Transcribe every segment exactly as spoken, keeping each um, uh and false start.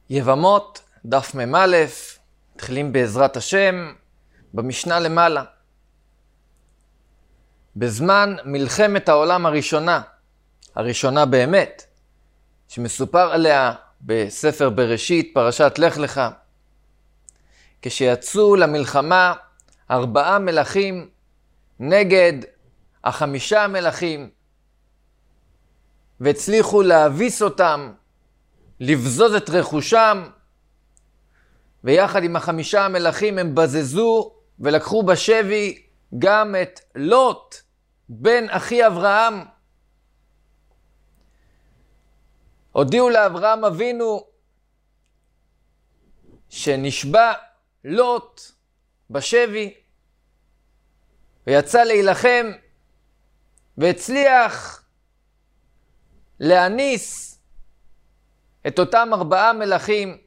יבמות, דף מ"א, מתחילים בעזרת השם, במשנה למעלה. בזמן מלחמת העולם הראשונה, הראשונה באמת, שמסופר עליה בספר בראשית, פרשת לך לך, כשיצאו למלחמה ארבעה מלכים נגד החמישה מלכים, והצליחו להביס אותם, לבזוז את רכושם, ויחד עם החמישה המלכים הם בזזו ולקחו בשבי גם את לוט, בן אחי אברהם. הודיעו לאברהם אבינו שנשבע לוט בשבי, ויצא להילחם והצליח להניס את אותם ארבעה מלכים,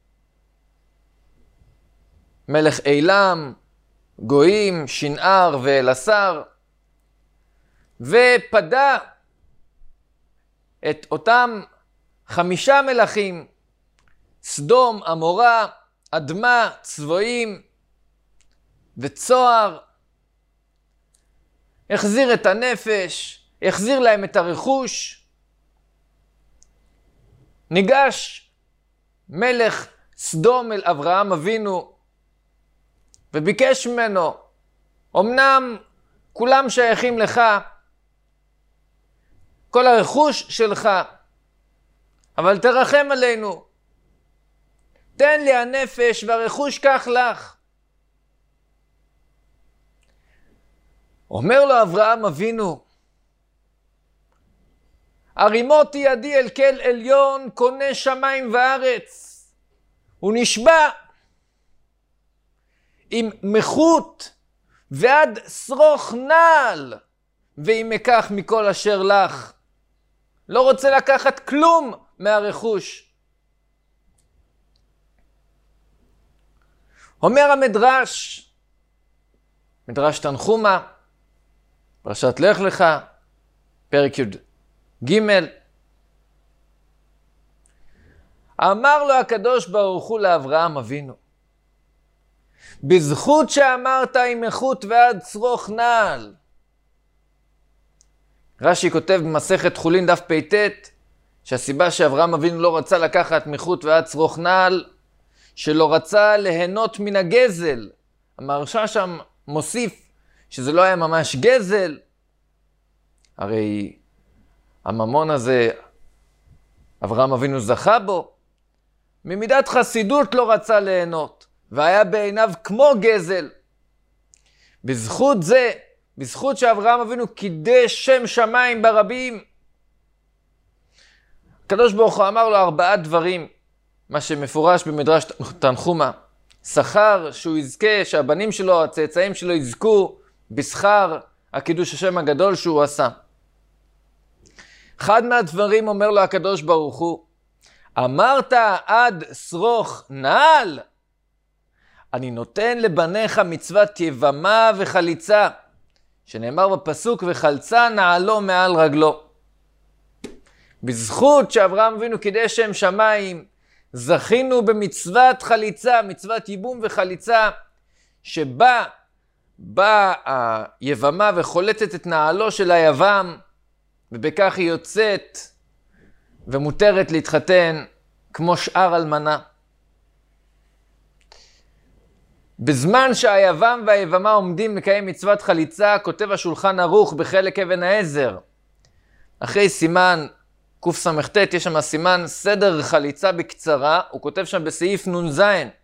מלך אילם, גויים, שנער ואלעשר, ופדה את אותם חמישה מלכים, סדום, עמורה, אדמה, צבועים וצוהר. החזיר את הנפש, החזיר להם את הרכוש. ניגש מלך סדום אל אברהם אבינו וביקש ממנו, אמנם כולם שייכים לך, כל הרכוש שלך, אבל תרחם עלינו, תן לי הנפש והרכוש כך לך. אומר לו אברהם אבינו, הרימותי ידי אל כל עליון, קונה שמיים וארץ. הוא נשבע עם מחוט ועד שרוך נעל, ואם אקח מכל אשר לך. לא רוצה לקחת כלום מהרכוש. אומר המדרש, מדרש תנחומה, פרשת לך לך, פרק י' ג', אמר לו הקדוש ברוך הוא לאברהם אבינו, בזכות שאמרת עם מחוט ועד שרוך נעל. רש"י כותב במסכת חולין דף פ"ט, שהסיבה שאברהם אבינו לא רצה לקחת מחוט ועד שרוך נעל, שלא רצה ליהנות מן הגזל. המהרש"א שם מוסיף שזה לא היה ממש גזל, הרי הממון הזה אברהם אבינו זכה בו, ממידת חסידות לא רצה ליהנות, והיה בעיניו כמו גזל. בזכות זה, בזכות שאברהם אבינו קידש שם שמיים ברבים, הקדוש ברוך הוא אמר לו ארבעה דברים, מה שמפורש במדרש תנחומה, שכר שהוא יזכה, שהבנים שלו, הצאצאים שלו יזכו בשכר הקידוש השם הגדול שהוא עשה. אחד מהדברים אומר לו הקדוש ברוך הוא, אמרת עד שרוך נעל, אני נותן לבניך מצוות יבמה וחליצה, שנאמר בפסוק וחלצה נעלו מעל רגלו. בזכות שאברהם אבינו קידש שם שמיים, זכינו במצוות חליצה, מצוות ייבום וחליצה, שבה באה היבמה וחולצת את נעלו של היבם, ובכך היא יוצאת ומותרת להתחתן כמו שאר אלמנה. בזמן שהיבם והיבמה עומדים לקיים מצוות חליצה, כותב השולחן ערוך בחלק אבן העזר, אחרי סימן קס"ט, יש שם סימן סדר חליצה בקצרה, הוא כותב שם בסעיף נ"ז,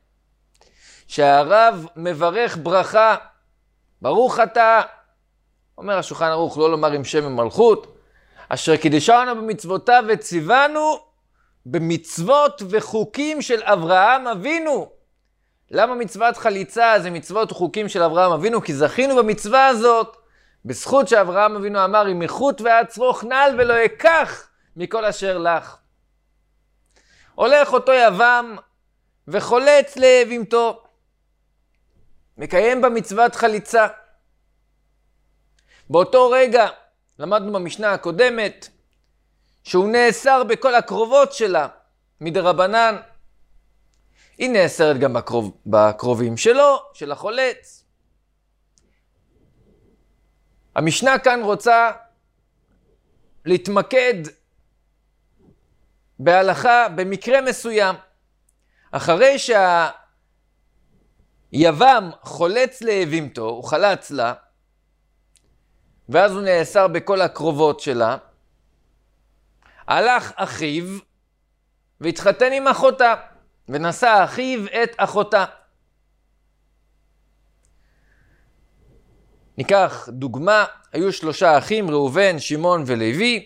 שהרב מברך ברכה, ברוך אתה, אומר השולחן ערוך, לא לומר עם שם ומלכות, אשר קידשנו במצוותיו וציוונו במצוות וחוקים של אברהם אבינו. למה מצוות חליצה זה מצוות וחוקים של אברהם אבינו? כי זכינו במצווה הזאת, בזכות שאברהם אבינו אמר, עם מחוט ועד שרוך נעל ולא אקח מכל אשר לך. הולך אותו יבם וחולץ לבהמתו, מקיים במצוות חליצה. באותו רגע למדנו במשנה הקודמת שהוא נאסר בכל הקרובות שלה מדרבנן, היא נאסרת גם בקרוב, בקרובים שלו, של החולץ. המשנה כאן רוצה להתמקד בהלכה במקרה מסוים. אחרי שהיבם חולץ להבימתו, הוא חלץ לה, ואז הוא נאסר בכל הקרובות שלה, הלך אחיו והתחתן עם אחותה, ונשא אחיו את אחותה. ניקח דוגמה, היו שלושה אחים, ראובן, שמעון ולוי.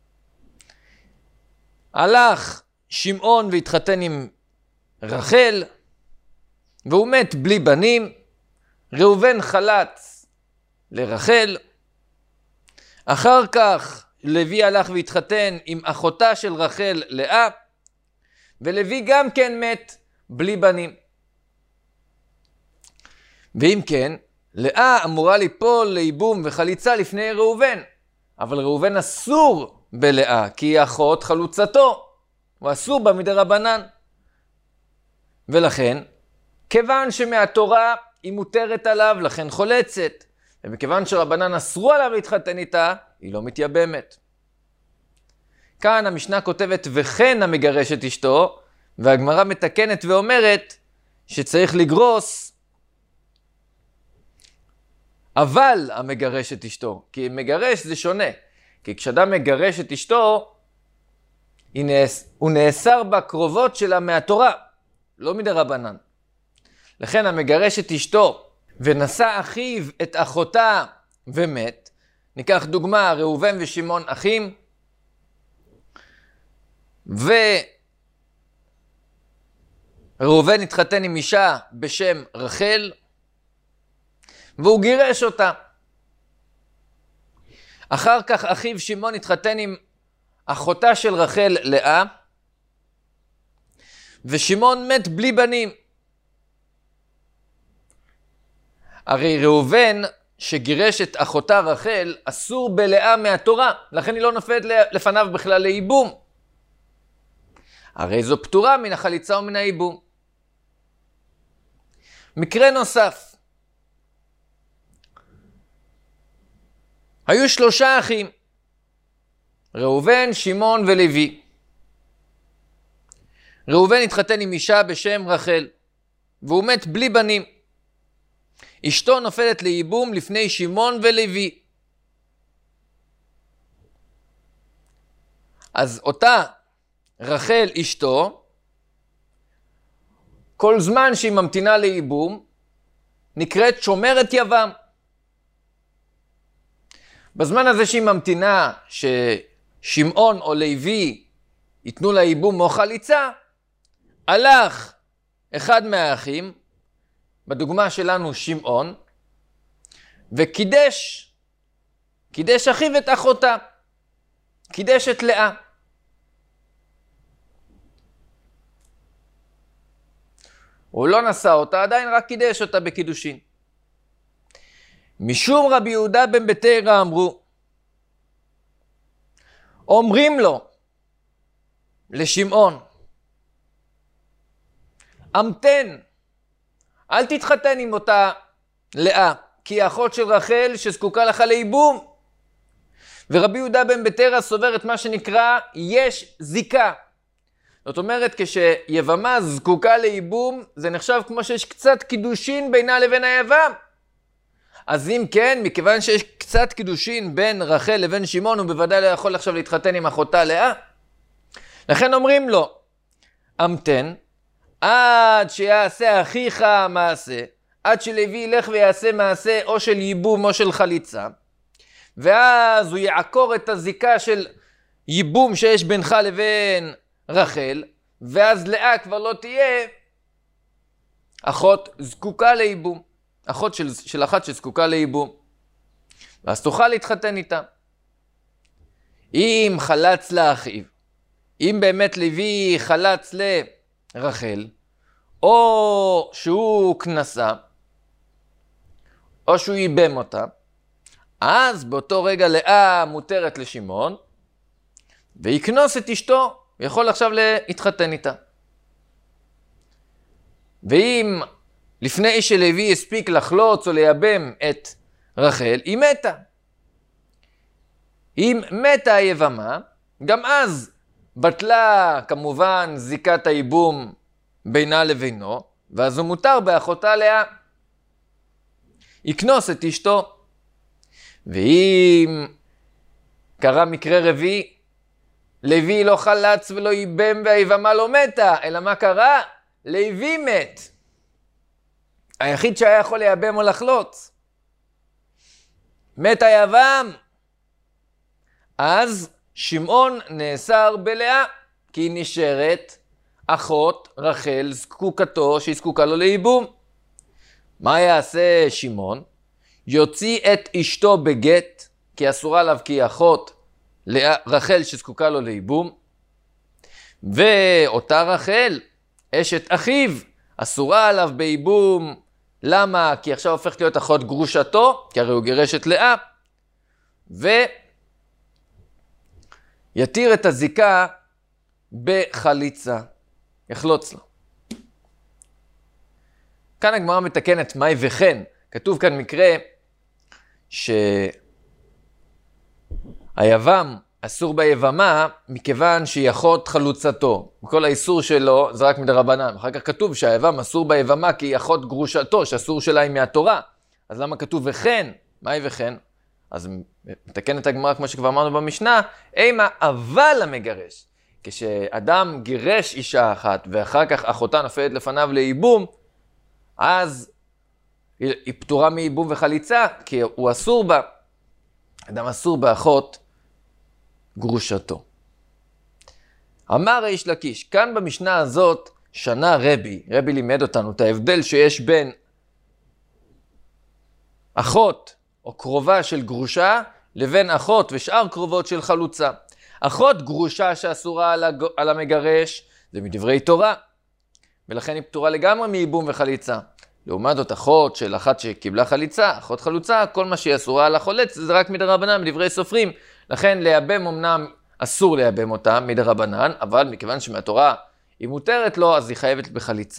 הלך שמעון והתחתן עם רחל, והוא מת בלי בנים. ראובן חלץ לרחל. אחר כך לוי הלך והתחתן עם אחותה של רחל, לאה, ולוי גם כן מת בלי בנים. ואם כן, לאה אמורה ליפול לייבום וחליצה לפני ראובן, אבל ראובן אסור בלאה, כי היא אחות חלוצתו, הוא אסור בה מדרבנן. ולכן, כיוון שמהתורה היא מותרת עליו, לכן חולצת, ומכיוון שרבנן אסרו עליו להתחתן איתה, היא לא מתייבמת. כאן המשנה כותבת וכן המגרש את אשתו, והגמרא מתקנת ואומרת שצריך לגרוס אבל המגרש את אשתו. כי מגרש זה שונה. כי כשאדם מגרש את אשתו, הוא נאסר בקרובות שלה מהתורה, לא מדרבנן. לכן המגרש את אשתו ונשא אחיו את אחותה ומת. ניקח דוגמה, ראובן ושמעון אחים, וראובן התחתן עם אישה בשם רחל, והוא גירש אותה. אחר כך אחיו שמעון התחתן עם אחותה של רחל, לאה, ושמעון מת בלי בנים. הרי ראובן שגירש את אחותה רחל אסור בלאה מהתורה, לכן היא לא נופלת לפניו בכלל לייבום. הרי זו פטורה מן החליצה ומן הייבום. מקרה נוסף, היו שלושה אחים, ראובן, שמעון ולוי. ראובן התחתן עם אישה בשם רחל, והוא מת בלי בנים. אשתו נופלת לייבום לפני שמעון ולוי. אז אותה רחל אשתו, כל זמן שהיא ממתינה לייבום, נקראת שומרת יבם. בזמן הזה שהיא ממתינה ששמעון או לוי ייתנו לה ייבום או חליצה, הלך אחד מהאחים, בדוגמה שלנו שמעון, וקידש, קידש אחיו את אחותה, קידש את לאה. הוא לא נשא אותה, עדיין רק קידש אותה בקידושין. משום רבי יהודה בן בתרא אמרו, אומרים לו, לשמעון, המתן, אל תתחתן עם אותה לאה, כי היא אחות של רחל שזקוקה לך לייבום. ורבי יהודה בן בתרא סובר את מה שנקרא יש זיקה. זאת אומרת, כשיבמה זקוקה לייבום, זה נחשב כמו שיש קצת קידושין בינה לבין היבם. אז אם כן, מכיוון שיש קצת קידושין בין רחל לבין שמעון, הוא בוודאי לא יכול עכשיו להתחתן עם אחותה לאה. לכן אומרים לו, המתן, עד שיעשה אחיך מעשה, עד שלוי ילך ויעשה מעשה או של ייבום או של חליצה, ואז הוא יעקור את הזיקה של ייבום שיש בינך לבין רחל, ואז לאה כבר לא תהיה אחות זקוקה לייבום, אחות של, של אחת שזקוקה לייבום, ואז תוכל להתחתן איתה. אם חלץ לאחיו, אם באמת לוי חלץ לרחל, או שהוא כנסה, או שהוא ייבם אותה, אז באותו רגע לאה מותרת לשמעון, ויקנוס את אשתו, ויכול עכשיו להתחתן איתה. ואם לפני שלוי הספיק לחלוץ או לייבם את רחל, היא מתה. אם מתה היבמה, גם אז בטלה כמובן זיקת הייבום בינה לבינו, ואז הוא מותר באחותה לאה. יקנוס את אשתו. ואם קרה מקרה רביעי, לוי לא חלץ ולא ייבם והיבמה לא מתה, אלא מה קרה? לוי מת. היחיד שהיה יכול לייבם או לחלוץ. מת היבם. אז שמעון נאסר בלאה, כי היא נשארת אחות רחל זקוקתו, שהיא זקוקה לו לייבום. מה יעשה שמעון? יוציא את אשתו בגט, כי אסורה עליו כי היא אחות רחל שזקוקה לו לייבום. ואותה רחל, אשת אחיו, אסורה עליו בייבום. למה? כי עכשיו הופכת להיות אחות גרושתו, כי הרי הוא גירש את לאה. ויתיר את הזיקה בחליצה. יחלוץ לו. כאן הגמרא מתקנת מאי וכן. כתוב כאן מקרה שהיבם אסור ביבמה מכיוון שהיא אחות חלוצתו. כל האיסור שלו זה רק מדרבנן. אחר כך כתוב שהיבם אסור ביבמה כי היא אחות גרושתו, שאסור שלה היא מהתורה. אז למה כתוב וכן? מאי וכן? אז מתקנת הגמרא כמו שכבר אמרנו במשנה, אימה אבל המגרש. כשאדם גירש אישה אחת ואחר כך אחותה נופלת לפניו לייבום, אז היא פטורה מייבום וחליצה, כי הוא אסור בה. אדם אסור באחות גרושתו. אמר ריש לקיש, כאן במשנה הזאת שנה רבי, רבי לימד אותנו את ההבדל שיש בין אחות או קרובה של גרושה, לבין אחות ושאר קרובות של חלוצה. אחות גרושה שאסורה על, הג... על המגרש, זה מדברי תורה, ולכן היא פטורה לגמרי מייבום וחליצה. לעומת זאת, אחות של אחת שקיבלה חליצה, אחות חלוצה, כל מה שהיא אסורה על החולץ, זה רק מדרבנן, מדברי סופרים. לכן לייבם אמנם אסור לייבם אותה מדרבנן, אבל מכיוון שמהתורה היא מותרת לו, אז היא חייבת בחליצה.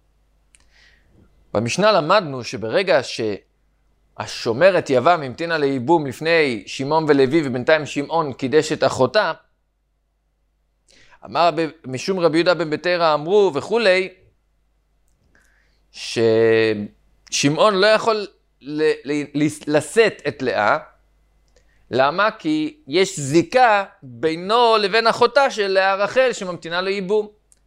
במשנה למדנו שברגע שהשומרת יבם המתינה לייבום לפני שמעון ולוי, ובינתיים שמעון קידש את אחותה, אמר משום רבי יהודה בן בתרא אמרו וכולי, ששמעון לא יכול לשאת את לאה. למה? כי יש זיקה בינו לבין אחותה של לאה רחל שממתינה לו ייבום.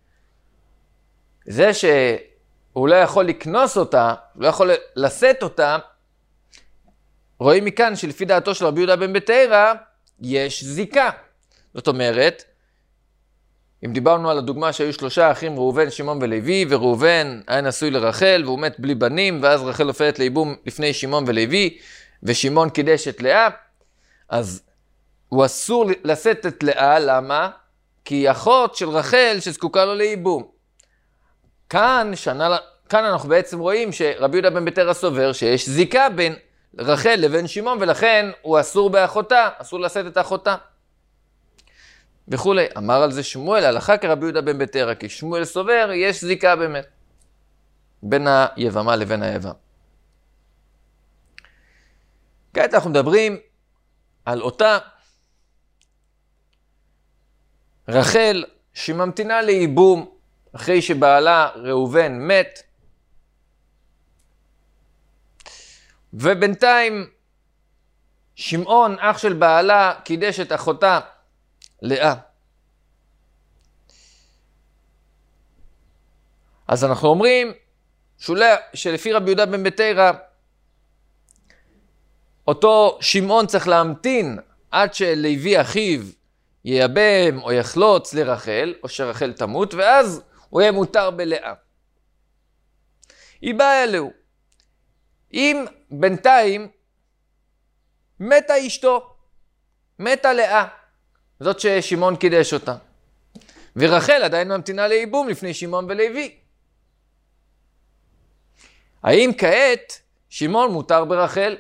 זה שהוא לא יכול לקנוס אותה, לא יכול לשאת אותה, רואים מכאן שלפי דעתו של רבי יהודה בן בתרא יש זיקה. זאת אומרת, אם דיברנו על הדוגמה שהיו שלושה אחים, ראובן, שמעון ולוי, וראובן היה נשוי לרחל והוא מת בלי בנים, ואז רחל נופלת לייבום לפני שמעון ולוי, ושמעון קידש את לאה, אז הוא אסור לשאת את לאה. למה? כי היא אחות של רחל שזקוקה לו לייבום. כאן, שנה, כאן אנחנו בעצם רואים שרבי יהודה בן בתרא סובר שיש זיקה בין רחל לבין שמעון, ולכן הוא אסור באחותה, אסור לשאת את אחותה. וכולי. אמר על זה שמואל, הלכה כרבי יהודה בן בתרא, כי שמואל סובר, יש זיקה באמת בין היבמה לבין היבם. כעת אנחנו מדברים על אותה רחל שממתינה לייבום אחרי שבעלה ראובן מת, ובינתיים שמעון אח של בעלה קידש את אחותה לאה. אז אנחנו אומרים שולה, שלפי רבי יהודה בן בתרא אותו שמעון צריך להמתין עד שלוי אחיו ייבם או יחלוץ לרחל, או שרחל תמות, ואז הוא יהיה מותר בלאה. היא באה אלוהו. אם בינתיים מתה אשתו, מתה לאה, זאת ששמעון קידש אותה, ורחל עדיין ממתינה לייבום לפני שמעון ולוי. האם כעת שמעון מותר ברחל?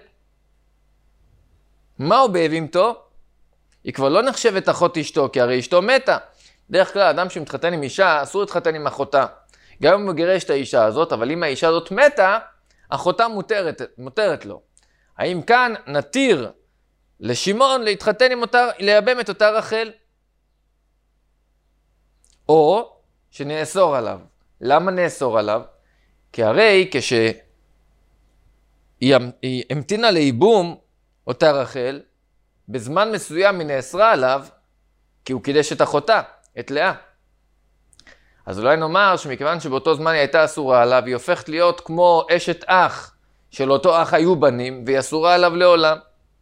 מה הוא בהבימתו? היא כבר לא נחשבת אחות אשתו, כי הרי אשתו מתה. דרך כלל, אדם שמתחתן עם אישה, אסור להתחתן עם אחותה. גם אם הוא גירש את האישה הזאת, אבל אם האישה הזאת מתה, אחותה מותרת, מותרת לו. האם כאן נתיר לשמעון להתחתן עם אותה, לייבם את אותה רחל? או שנאסור עליו. למה נאסור עליו? כי הרי כשהיא המתינה לייבום אותה רחל, בזמן מסוים היא נאסרה עליו, כי הוא קידש את אחותה, את לאה. אז אולי נאמר שמכיוון שבאותו זמן היא הייתה אסורה עליו, היא הופכת להיות כמו אשת אח, של אותו אח היו בנים, והיא אסורה עליו לעולם.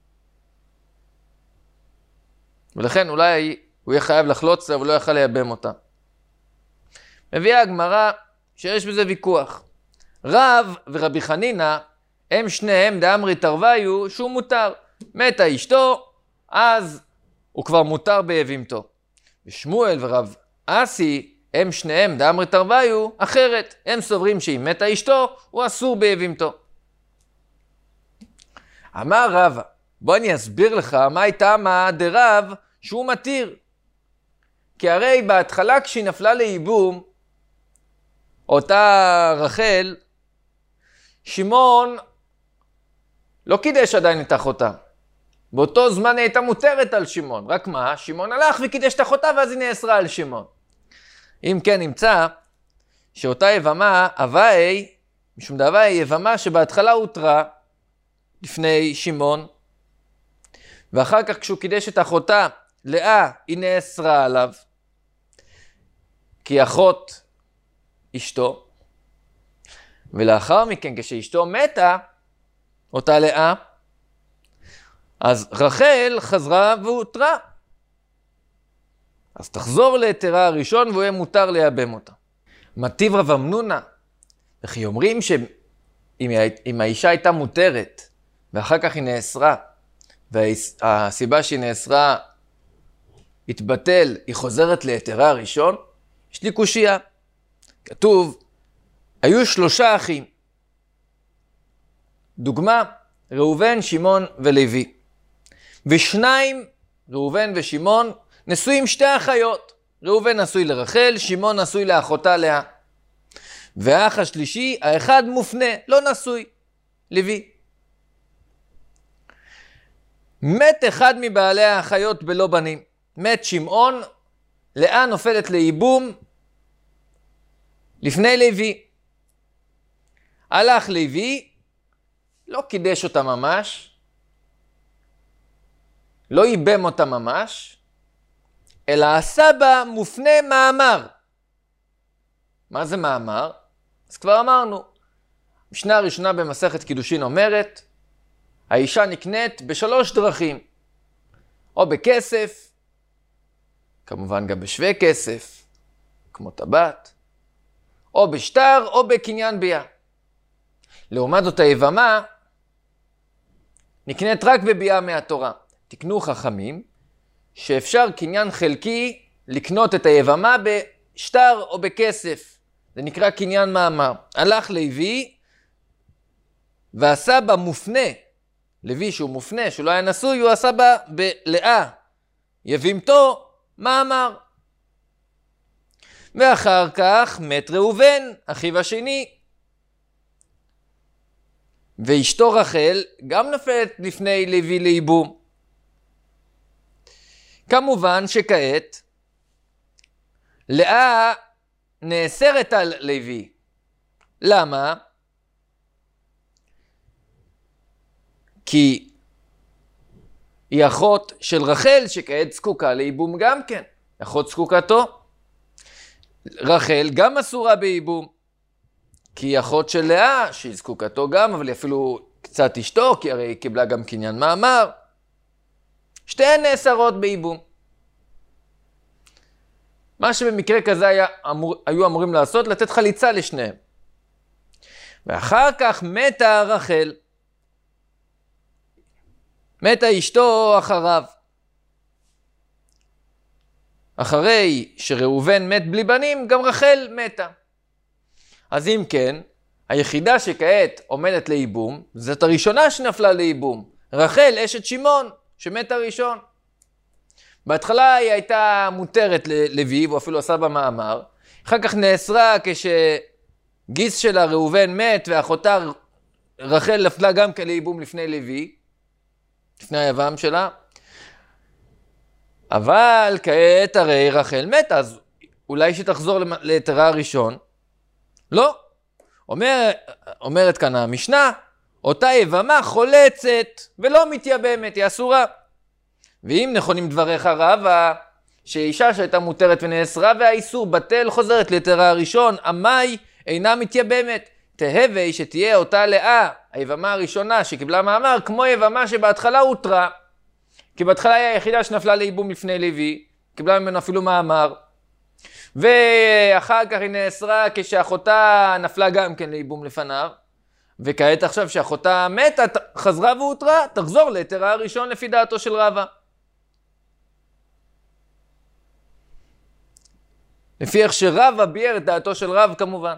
ולכן אולי הוא יהיה חייב לחלוץ לה, אבל לא יכל לייבם אותה. מביאה הגמרא שיש בזה ויכוח. רב ורבי חנינה, הם שניהם דאמרי תרוויו, שהוא מותר. מתה אשתו, אז הוא כבר מותר ביבימתו. ושמואל ורב אסי, הם שניהם דאמרי תרוויו, אחרת. הם סוברים שאם מתה אשתו, הוא אסור ביבימתו. אמר רבא, בוא אני אסביר לך מה הייתה מה דרב שהוא מתיר. כי הרי בהתחלה כשהיא נפלה לייבום, אותה רחל, שמעון לא קידש עדיין את אחותה. באותו זמן היא הייתה מותרת על שמעון. רק מה? שמעון הלך וקידש את אחותה ואז היא נאסרה על שמעון. אם כן נמצא שאותה יבמה, הוואי, משום דבר היא יבמה שבהתחלה הותרה לפני שמעון, ואחר כך כשהוא קידש את אחותה, לאה, היא נאסרה עליו, כי אחות אשתו, ולאחר מכן כשאשתו מתה, אותה לאה, אז רחל חזרה והותרה. אז תחזור להתרה הראשון והוא יהיה מותר לייבם אותה. מטיב רב אמנונה, וכי אומרים שאם האישה הייתה מותרת, ואחר כך היא נאסרה, והסיבה שהיא נאסרה התבטל, היא חוזרת להתרה הראשון, יש לי קושיה. כתוב, היו שלושה אחים. דוגמה, ראובן, שמעון ולוי. ושניים, ראובן ושמעון, נשואים שתי אחיות. ראובן נשוי לרחל, שמעון נשוי לאחותה לאה. והאח השלישי, האחד מופנה, לא נשוי, לוי. מת אחד מבעלי האחיות בלא בנים. מת שמעון, לאה נופלת לייבום לפני לוי. הלך לוי, לא קידש אותה ממש, לא ייבם אותה ממש, אלא עשה בה מופנה מאמר. מה זה מאמר? אז כבר אמרנו, משנה הראשונה במסכת קידושין אומרת, האישה נקנית בשלוש דרכים, או בכסף, כמובן גם בשווה כסף, כמו טבעת, או בשטר או בקניין ביה. לעומת זאת היבמה, נקנית רק בביאה מהתורה. תקנו חכמים, שאפשר קניין חלקי לקנות את היבמה בשטר או בכסף. זה נקרא קניין מאמר. הלך לוי ועשה בה מופנה, לוי שהוא מופנה, שהוא לא היה נשוי, הוא עשה בה בלאה, יבימתו מאמר. ואחר כך מת ראובן, אחיו השני. ואשתו רחל גם נפלת לפני לוי לייבום. כמובן שכעת לאה נאסרת על לוי. למה? כי היא אחות של רחל שכעת זקוקה לייבום גם כן. אחות זקוקתו. רחל גם אסורה בייבום. כי היא אחות של לאה שהיא זקוקתו גם, אבל היא אפילו קצת אשתו, כי הרי היא קיבלה גם קניין מאמר. שתיהן נאסרות בייבום. מה שבמקרה כזה היה, אמור, היו אמורים לעשות, לתת חליצה לשניהם. ואחר כך מתה רחל. מתה אשתו אחריו. אחרי שראובן מת בלי בנים, גם רחל מתה. אז אם כן, היחידה שכעת עומדת לייבום, זאת הראשונה שנפלה לייבום. רחל, אשת שמעון, שמתה ראשון. בהתחלה היא הייתה מותרת ללוי, והוא אפילו עשה במאמר. אחר כך נאסרה כשגיס שלה ראובן מת, ואחותה רחל נפלה גם כן לייבום לפני לוי, לפני היבם שלה. אבל כעת הרי רחל מת, אז אולי שתחזור ליתרה הראשון. לא. אומר, אומרת כאן המשנה, אותה יבמה חולצת ולא מתייבמת, היא אסורה. ואם נכונים דבריך רבא, שאישה שהייתה מותרת ונאסרה והאיסור בטל חוזרת ליתרה הראשון, המאי אינה מתייבמת. תהווה שתהיה אותה לאה, היבמה הראשונה שקיבלה מאמר, כמו יבמה שבהתחלה הותרה. כי בהתחלה היא היחידה שנפלה לייבום לפני לוי, קיבלה ממנו אפילו מאמר. ואחר כך היא נאסרה כשאחותה נפלה גם כן לייבום לפניו. וכעת עכשיו שאחותה מתה, חזרה והותרה, תחזור ליתרה הראשון לפי דעתו של רבא. לפי איך שרבא ביאר את דעתו של רב כמובן.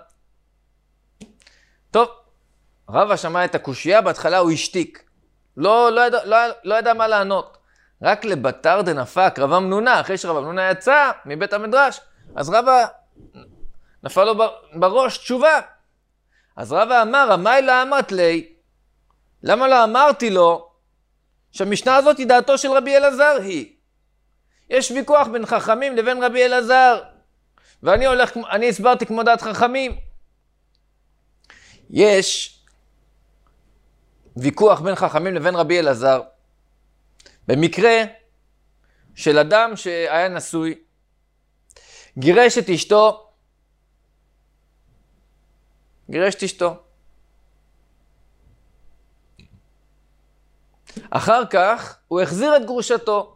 טוב, רבא שמע את הקושייה, בהתחלה הוא השתיק. לא, לא, ידע, לא, לא ידע מה לענות. רק לבתר דנפק, רבא מנונה, אחרי שרבא מנונה יצא מבית המדרש, אז רבא נפל לו בראש תשובה. אז רבא אמר, המאי לא אמרת לי, למה לא אמרתי לו שהמשנה הזאת היא דעתו של רבי אלעזר היא? יש ויכוח בין חכמים לבין רבי אלעזר, ואני הולך, אני הסברתי כמו דעת חכמים. יש ויכוח בין חכמים לבין רבי אלעזר, במקרה של אדם שהיה נשוי, גירש את אשתו, גירש את אשתו. אחר כך הוא החזיר את גרושתו.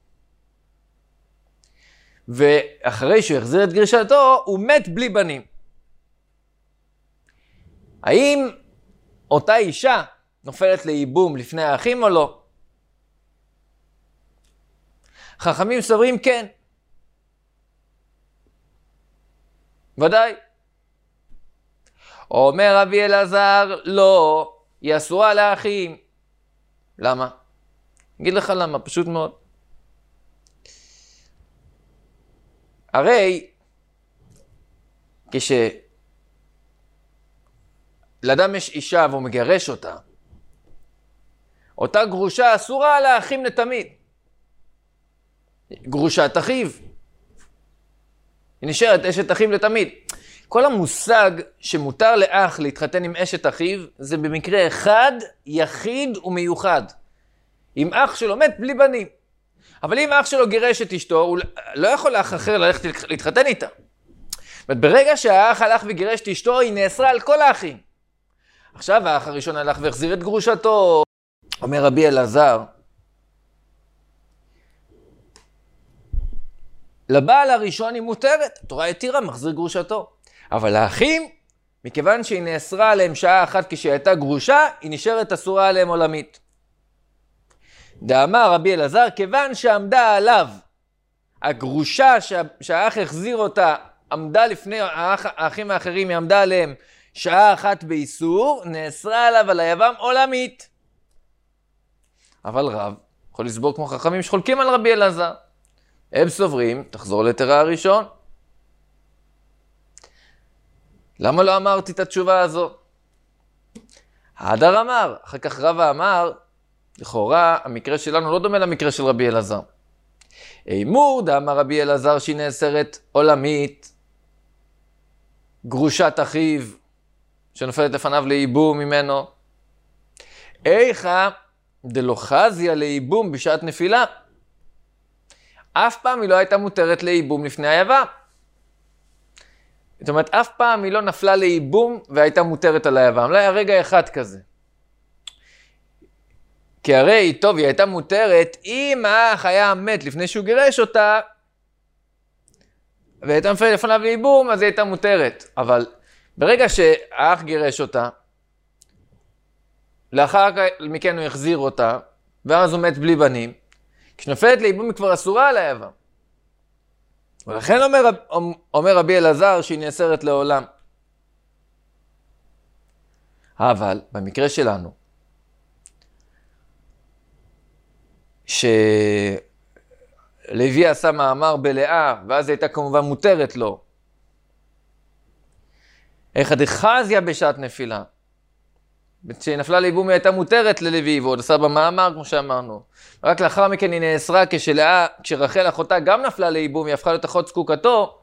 ואחרי שהוא החזיר את גרושתו, הוא מת בלי בנים. האם אותה אישה נופלת לייבום לפני האחים או לא? חכמים סוברים כן. ודאי. אומר רבי אלעזר, לא, היא אסורה לאחים. למה? אגיד לך למה, פשוט מאוד. הרי, כשלאדם יש אישה והוא מגרש אותה, אותה גרושה אסורה לאחים לתמיד. גרושת אחיו. היא נשארת אשת אחיו לתמיד. כל המושג שמותר לאח להתחתן עם אשת אחיו, זה במקרה אחד, יחיד ומיוחד. אם אח שלו מת בלי בנים. אבל אם אח שלו גירש את אשתו, הוא לא יכול לאח אחר ללכת להתחתן איתה. ברגע שהאח הלך וגירש את אשתו, היא נאסרה על כל האחים. עכשיו האח הראשון הלך והחזיר את גרושתו. אומר רבי אלעזר, לבעל הראשון היא מותרת, התורה התירה, מחזיר גרושתו. אבל האחים, מכיוון שהיא נאסרה עליהם שעה אחת כשהיא הייתה גרושה, היא נשארת אסורה עליהם עולמית. דאמר רבי אלעזר, כיוון שעמדה עליו, הגרושה שה, שהאח החזיר אותה, עמדה לפני האח, האחים האחרים, היא עמדה עליהם שעה אחת באיסור, נאסרה עליו על היבם עולמית. אבל רב יכול לסבור כמו חכמים שחולקים על רבי אלעזר. הם סוברים, תחזור ליתרה הראשון. למה לא אמרתי את התשובה הזו? הדר אמר, אחר כך רבא אמר, לכאורה המקרה שלנו לא דומה למקרה של רבי אלעזר. אימור דאמר רבי אלעזר שהיא נאסרת עולמית, גרושת אחיו, שנופלת לפניו לייבום ממנו. איכה דלא חזיה לייבום בשעת נפילה. אף פעם היא לא הייתה מותרת לייבום לפני היבם. זאת אומרת, אף פעם היא לא נפלה לייבום והייתה מותרת על היבם. לא היה רגע אחד כזה. כי הרי, טוב, היא הייתה מותרת, אם האח היה מת לפני שהוא גירש אותה, והייתה נפלה לפניו לייבום, אז היא הייתה מותרת. אבל ברגע שהאח גירש אותה, לאחר מכן הוא החזיר אותה, ואז הוא מת בלי בנים, כשנופלת לייבום היא כבר אסורה על היבם. ולכן אומר, אומר רבי אלעזר שהיא נאסרת לעולם. אבל במקרה שלנו, שלוי עשה מאמר בלאה, ואז הייתה כמובן מותרת לו, איך דחזיה בשעת נפילה. כשנפלה לייבום היא הייתה מותרת ללוי, ועוד עשה במאמר כמו שאמרנו. רק לאחר מכן היא נאסרה כשלאה, כשרחל אחותה גם נפלה לייבום, היא הפכה להיות אחות זקוקתו.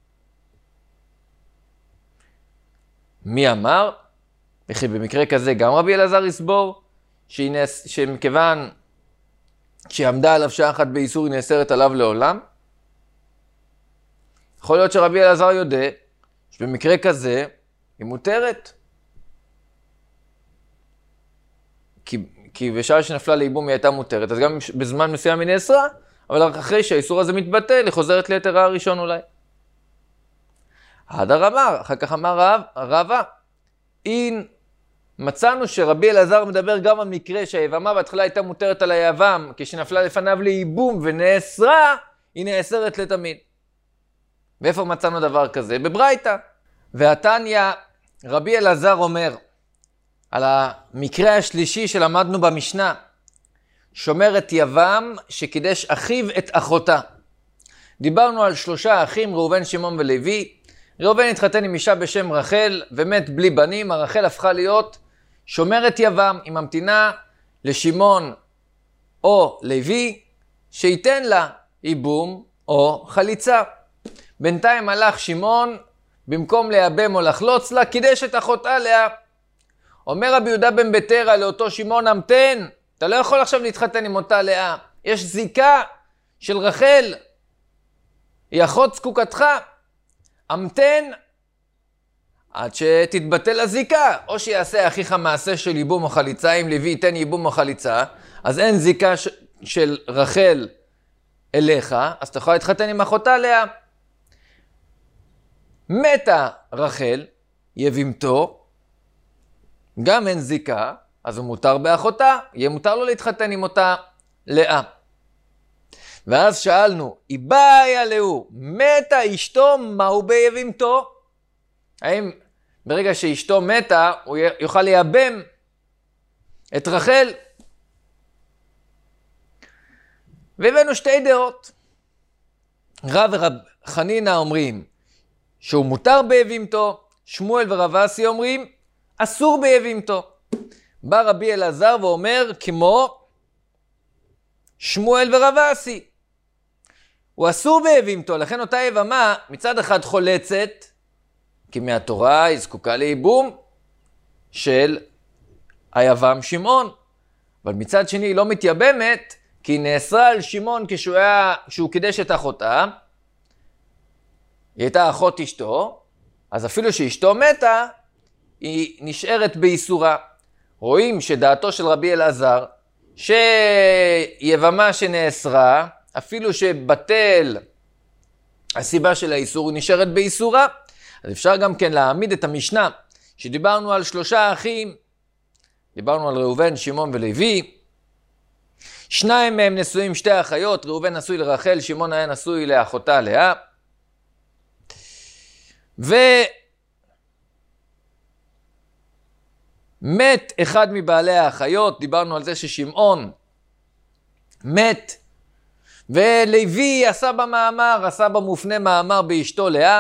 מי אמר? וכי במקרה כזה גם רבי אלעזר יסבור, נאס... שמכיוון שהיא עמדה עליו שעה אחת באיסור, היא נאסרת עליו לעולם? יכול להיות שרבי אלעזר יודע שבמקרה כזה היא מותרת. כי, כי בשעה שנפלה לייבום היא הייתה מותרת, אז גם בזמן מסוים היא נאסרה, אבל אחרי שהאיסור הזה מתבטל, היא חוזרת ליתרה הראשון אולי. הדר אמר, אחר כך אמר רב, רבה, אין מצאנו שרבי אלעזר מדבר גם על מקרה שהיבמה בהתחלה הייתה מותרת על היבם, כשנפלה לפניו לייבום ונאסרה, היא נאסרת לתמיד. ואיפה מצאנו דבר כזה? בברייתא. והתניא, רבי אלעזר אומר, על המקרה השלישי שלמדנו במשנה, שומרת יבם שקידש אחיו את אחותה. דיברנו על שלושה אחים, ראובן, שמעון ולוי. ראובן התחתן עם אישה בשם רחל ומת בלי בנים. הרחל הפכה להיות שומרת יבם, היא ממתינה לשמעון או לוי שייתן לה ייבום או חליצה. בינתיים הלך שמעון, במקום לייבם או לחלוץ לה, קידש את אחותה לאה. אומר רבי יהודה בן ביתרא לאותו שמעון, המתן, אתה לא יכול עכשיו להתחתן עם אותה לאה. יש זיקה של רחל, היא אחות זקוקתך. המתן עד שתתבטל הזיקה, או שיעשה אחיך מעשה של ייבום או חליצה. אם לוי ייתן ייבום או חליצה, אז אין זיקה ש... של רחל אליך, אז אתה יכול להתחתן עם אחותה לאה. מתה רחל, יבימתו, גם אין זיקה, אז הוא מותר באחותה, יהיה מותר לו להתחתן עם אותה לאה. ואז שאלנו, איבאיה להו, מתה אשתו, מהו ביבימתו? האם ברגע שאשתו מתה, הוא יוכל לייבם את רחל? והבאנו שתי דעות. רב ורב חנינא אומרים שהוא מותר ביבימתו, שמואל ורב אסי אומרים אסור ביבימתו. בא רבי אלעזר ואומר כמו שמואל ורב אסי, הוא אסור ביבימתו, לכן אותה יבמה מצד אחד חולצת, כי מהתורה היא זקוקה לייבום של היבם שמעון, אבל מצד שני היא לא מתייבמת, כי היא נאסרה על שמעון כשהוא, היה, כשהוא קידש את אחותה, היא הייתה אחות אשתו, אז אפילו שאשתו מתה, היא נשארת באיסורה. רואים שדעתו של רבי אלעזר, שיבמה שנאסרה, אפילו שבטל הסיבה של האיסור, היא נשארת באיסורה. אז אפשר גם כן להעמיד את המשנה, שדיברנו על שלושה אחים, דיברנו על ראובן, שמעון ולוי, שניים מהם נשואים שתי אחיות, ראובן נשוי לרחל, שמעון היה נשוי לאחותה לאה, ומת אחד מבעלי האחיות, דיברנו על זה ששמעון מת, ולוי עשה במאמר, עשה במופנה מאמר באשתו לאה,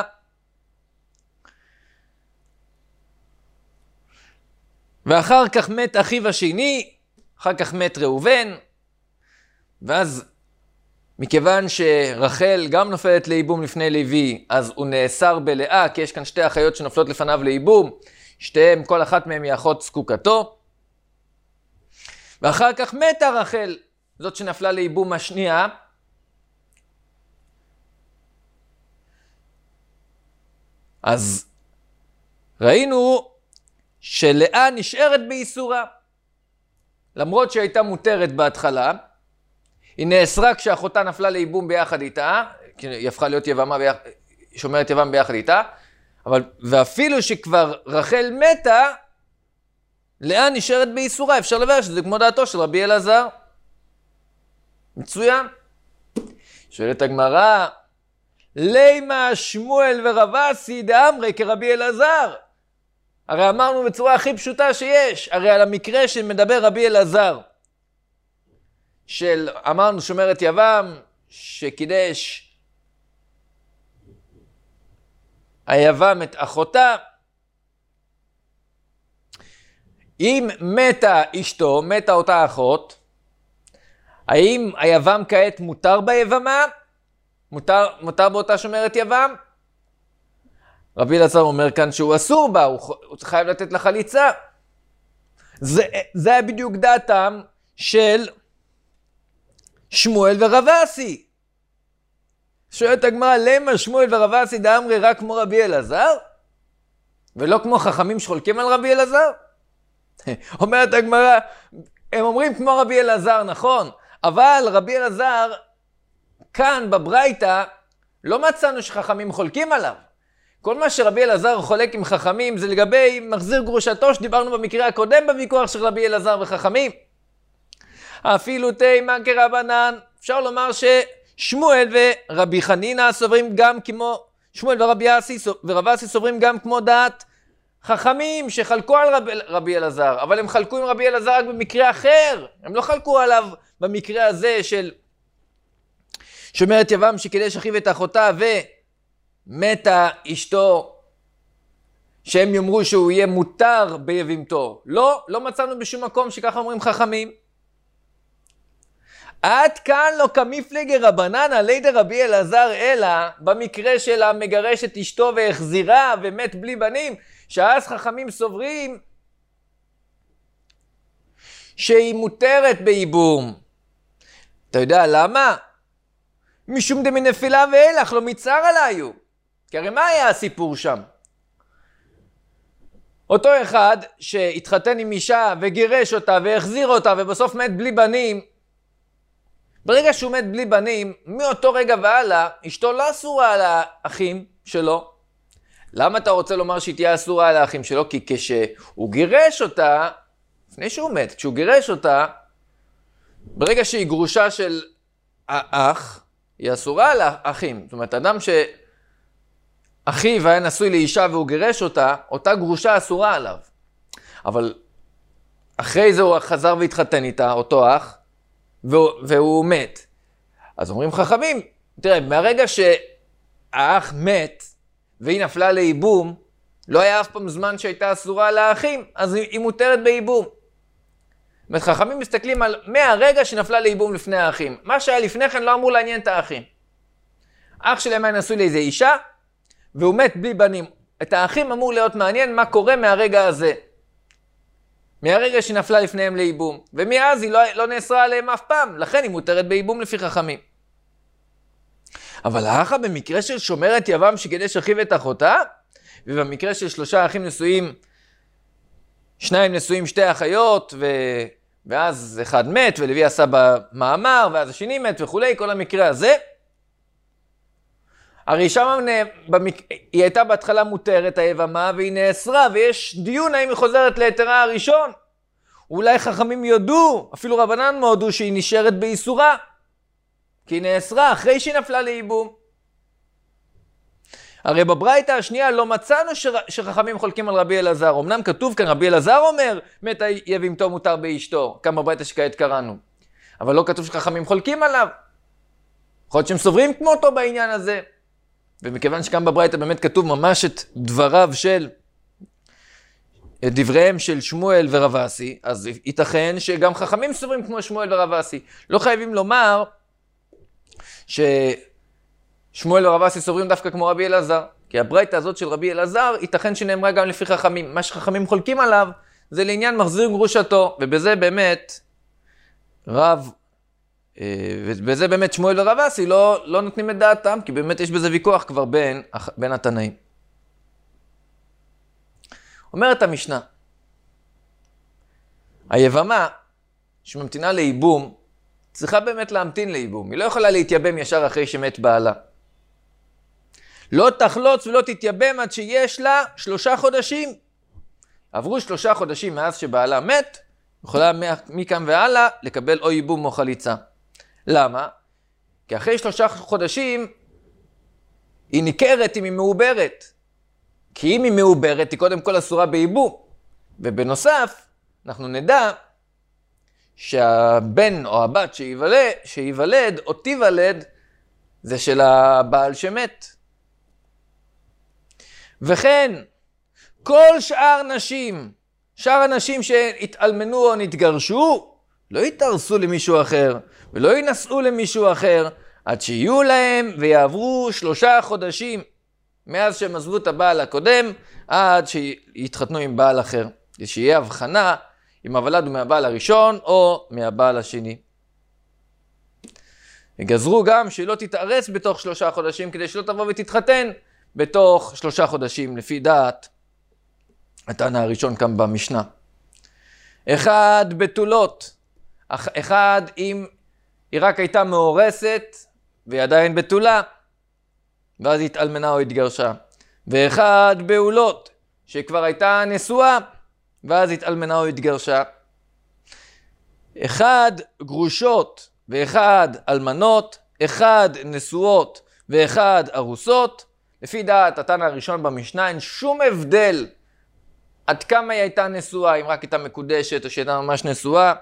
ואחר כך מת אחיו השני, אחר כך מת ראובן, ואז מכיוון שרחל גם נופלת לייבום לפני לוי, אז הוא נאסר בלאה, כי יש כאן שתי אחיות שנופלות לפניו לייבום, שתיהם, כל אחת מהם היא אחות זקוקתו. ואחר כך מתה רחל, זאת שנפלה לייבום השנייה. אז ראינו שלאה נשארת באיסורה. למרות שהייתה מותרת בהתחלה, היא נאסרה כשאחותה נפלה לייבום ביחד איתה, כי היא הפכה להיות יבמה ביח... שומרת יבם ביחד איתה, אבל ואפילו שכבר רחל מתה, לאה נשארת באיסורה. אפשר לבאר שזה כמו דעתו של רבי אלעזר. מצוין. שואלת הגמרא, לימה שמואל ורב אסי דאמרי כרבי אלעזר? הרי אמרנו בצורה הכי פשוטה שיש, הרי על המקרה שמדבר רבי אלעזר, של אמרנו שומרת יבם, שקידש היבם את אחותה, אם מתה אשתו, מתה אותה אחות, האם היבם כעת מותר ביבמה? מותר, מותר באותה שומרת יבם? רבי אלעזר אומר כאן שהוא אסור בה, הוא, הוא חייב לתת לה חליצה. זה, זה היה בדיוק דעתם של שמואל ורב אסי. שואלת הגמרא, למה שמואל ורב אסי דאמרי רק כמו רבי אלעזר? ולא כמו חכמים שחולקים על רבי אלעזר? אומרת הגמרא, הם אומרים כמו רבי אלעזר, נכון, אבל רבי אלעזר, כאן בברייתא, לא מצאנו שחכמים חולקים עליו. כל מה שרבי אלעזר חולק עם חכמים, זה לגבי מחזיר גרושתו, שדיברנו במקרה הקודם בוויכוח של רבי אלעזר וחכמים. אפילו תימא כרבנן, אפשר לומר ששמואל ורבי חנינא סוברים גם כמו, שמואל ורבי אסי ורב אסי סוברים גם כמו דעת חכמים שחלקו על רב, רבי אלעזר, אבל הם חלקו עם רבי אלעזר רק במקרה אחר. הם לא חלקו עליו במקרה הזה של שומרת יבם שקידש אחיו את אחותה ומתה אשתו, שהם יאמרו שהוא יהיה מותר ביבימתו. לא, לא מצאנו בשום מקום שככה אומרים חכמים. עד כאן לא כמפלגי רבנן עלי דרבי אלעזר, אלא במקרה של המגרש את אשתו והחזירה ומת בלי בנים, שאז חכמים סוברים שהיא מותרת בייבום. אתה יודע למה? משום דמנפילה ואילך לא מצער עליו. כי הרי מה היה הסיפור שם? אותו אחד שהתחתן עם אישה וגירש אותה והחזיר אותה ובסוף מת בלי בנים, ברגע שהוא מת בלי בנים, מאותו רגע והלאה, אשתו לא אסורה על האחים שלו. למה אתה רוצה לומר שהיא תהיה אסורה על האחים שלו? כי כשהוא גירש אותה, לפני שהוא מת, כשהוא גירש אותה, ברגע שהיא גרושה של האח, היא אסורה על האחים. זאת אומרת, אדם שאחיו היה נשוי לאישה והוא גירש אותה, אותה גרושה אסורה עליו. אבל אחרי זה הוא חזר והתחתן איתה, אותו אח, והוא, והוא מת. אז אומרים חכמים, תראה, מהרגע שהאח מת, והיא נפלה לייבום, לא היה אף פעם זמן שהייתה אסורה לאחים, אז היא מותרת בייבום. חכמים מסתכלים על מהרגע שנפלה לייבום לפני האחים. מה שהיה לפני כן לא אמור לעניין את האחים. אח שלהם היה נשוי לאיזה אישה, והוא מת בלי בנים. את האחים אמור להיות מעניין מה קורה מהרגע הזה. מהרגע שנפלה לפניהם לייבום. ומאז היא לא, לא נאסרה עליהם אף פעם, לכן היא מותרת בייבום לפי חכמים. אבל האחה במקרה של שומרת יבם שקידש אחיו את אחותה, ובמקרה של שלושה אחים נשואים, שניים נשואים שתי אחיות, ו... ואז אחד מת, ולוי עשה במאמר, ואז השני מת וכולי, כל המקרה הזה. הרי שם במק... היא הייתה בהתחלה מותרת היבמה, והיא נאסרה, ויש דיון האם היא חוזרת ליתרה הראשון. אולי חכמים יודו, אפילו רבנן מודו, שהיא נשארת באיסורה, כי היא נאסרה אחרי שהיא נפלה לייבום. הרי בברייתא השנייה לא מצאנו ש... שחכמים חולקים על רבי אלעזר. אמנם כתוב כאן רבי אלעזר אומר, מתה יבימתו מותר באשתו, כאן בברייתא שכעת קראנו. אבל לא כתוב שחכמים חולקים עליו. יכול להיות שהם סוברים כמותו בעניין הזה. ומכיוון שכאן בברייתא באמת כתוב ממש את דבריו של, את דבריהם של שמואל ורב אסי, אז ייתכן שגם חכמים סוברים כמו שמואל ורב אסי. לא חייבים לומר ששמואל ורב אסי סוברים דווקא כמו רבי אלעזר. כי הברייתא הזאת של רבי אלעזר ייתכן שנאמרה גם לפי חכמים. מה שחכמים חולקים עליו זה לעניין מחזיר גרושתו. ובזה באמת רב, ובזה באמת שמואל ורב אסי לא, לא נותנים את דעתם, כי באמת יש בזה ויכוח כבר בין, בין התנאים. אומרת המשנה, היבמה שממתינה לייבום, צריכה באמת להמתין לייבום. היא לא יכולה להתייבם ישר אחרי שמת בעלה. לא תחלוץ ולא תתייבם עד שיש לה שלושה חודשים. עברו שלושה חודשים מאז שבעלה מת, יכולה מכאן והלאה לקבל או ייבום או חליצה. למה? כי אחרי שלושה חודשים היא ניכרת אם היא מעוברת. כי אם היא מעוברת היא קודם כל אסורה בייבום. ובנוסף אנחנו נדע שהבן או הבת שיוולד, שיוולד או תיוולד זה של הבעל שמת. וכן כל שאר נשים שאר אנשים שהתאלמנו או נתגרשו, לא יתארסו למישהו אחר, ולא ינסעו למישהו אחר, עד שיהיו להם ויעברו שלושה חודשים, מאז שהם עזבו את הבעל הקודם, עד שיתחתנו עם בעל אחר. שיהיה הבחנה אם הוולד הוא מהבעל הראשון או מהבעל השני. וגזרו גם שלא תתארס בתוך שלושה חודשים, כדי שלא תבוא ותתחתן בתוך שלושה חודשים, לפי דעת התנא הראשון כאן במשנה. אחד, בתולות. אחד, אם היא רק הייתה מאורסת והיא עדיין בתולה, ואז היא התאלמנה או התגרשה. ואחד, בעולות, שכבר הייתה נשואה, ואז התאלמנה או התגרשה. אחד, גרושות, ואחד, אלמנות, אחד, נשואות, ואחד, ארוסות. לפי דעת התנא הראשון במשנה, אין שום הבדל עד כמה היא הייתה נשואה, אם רק הייתה מקודשת או שהייתה ממש נשואה.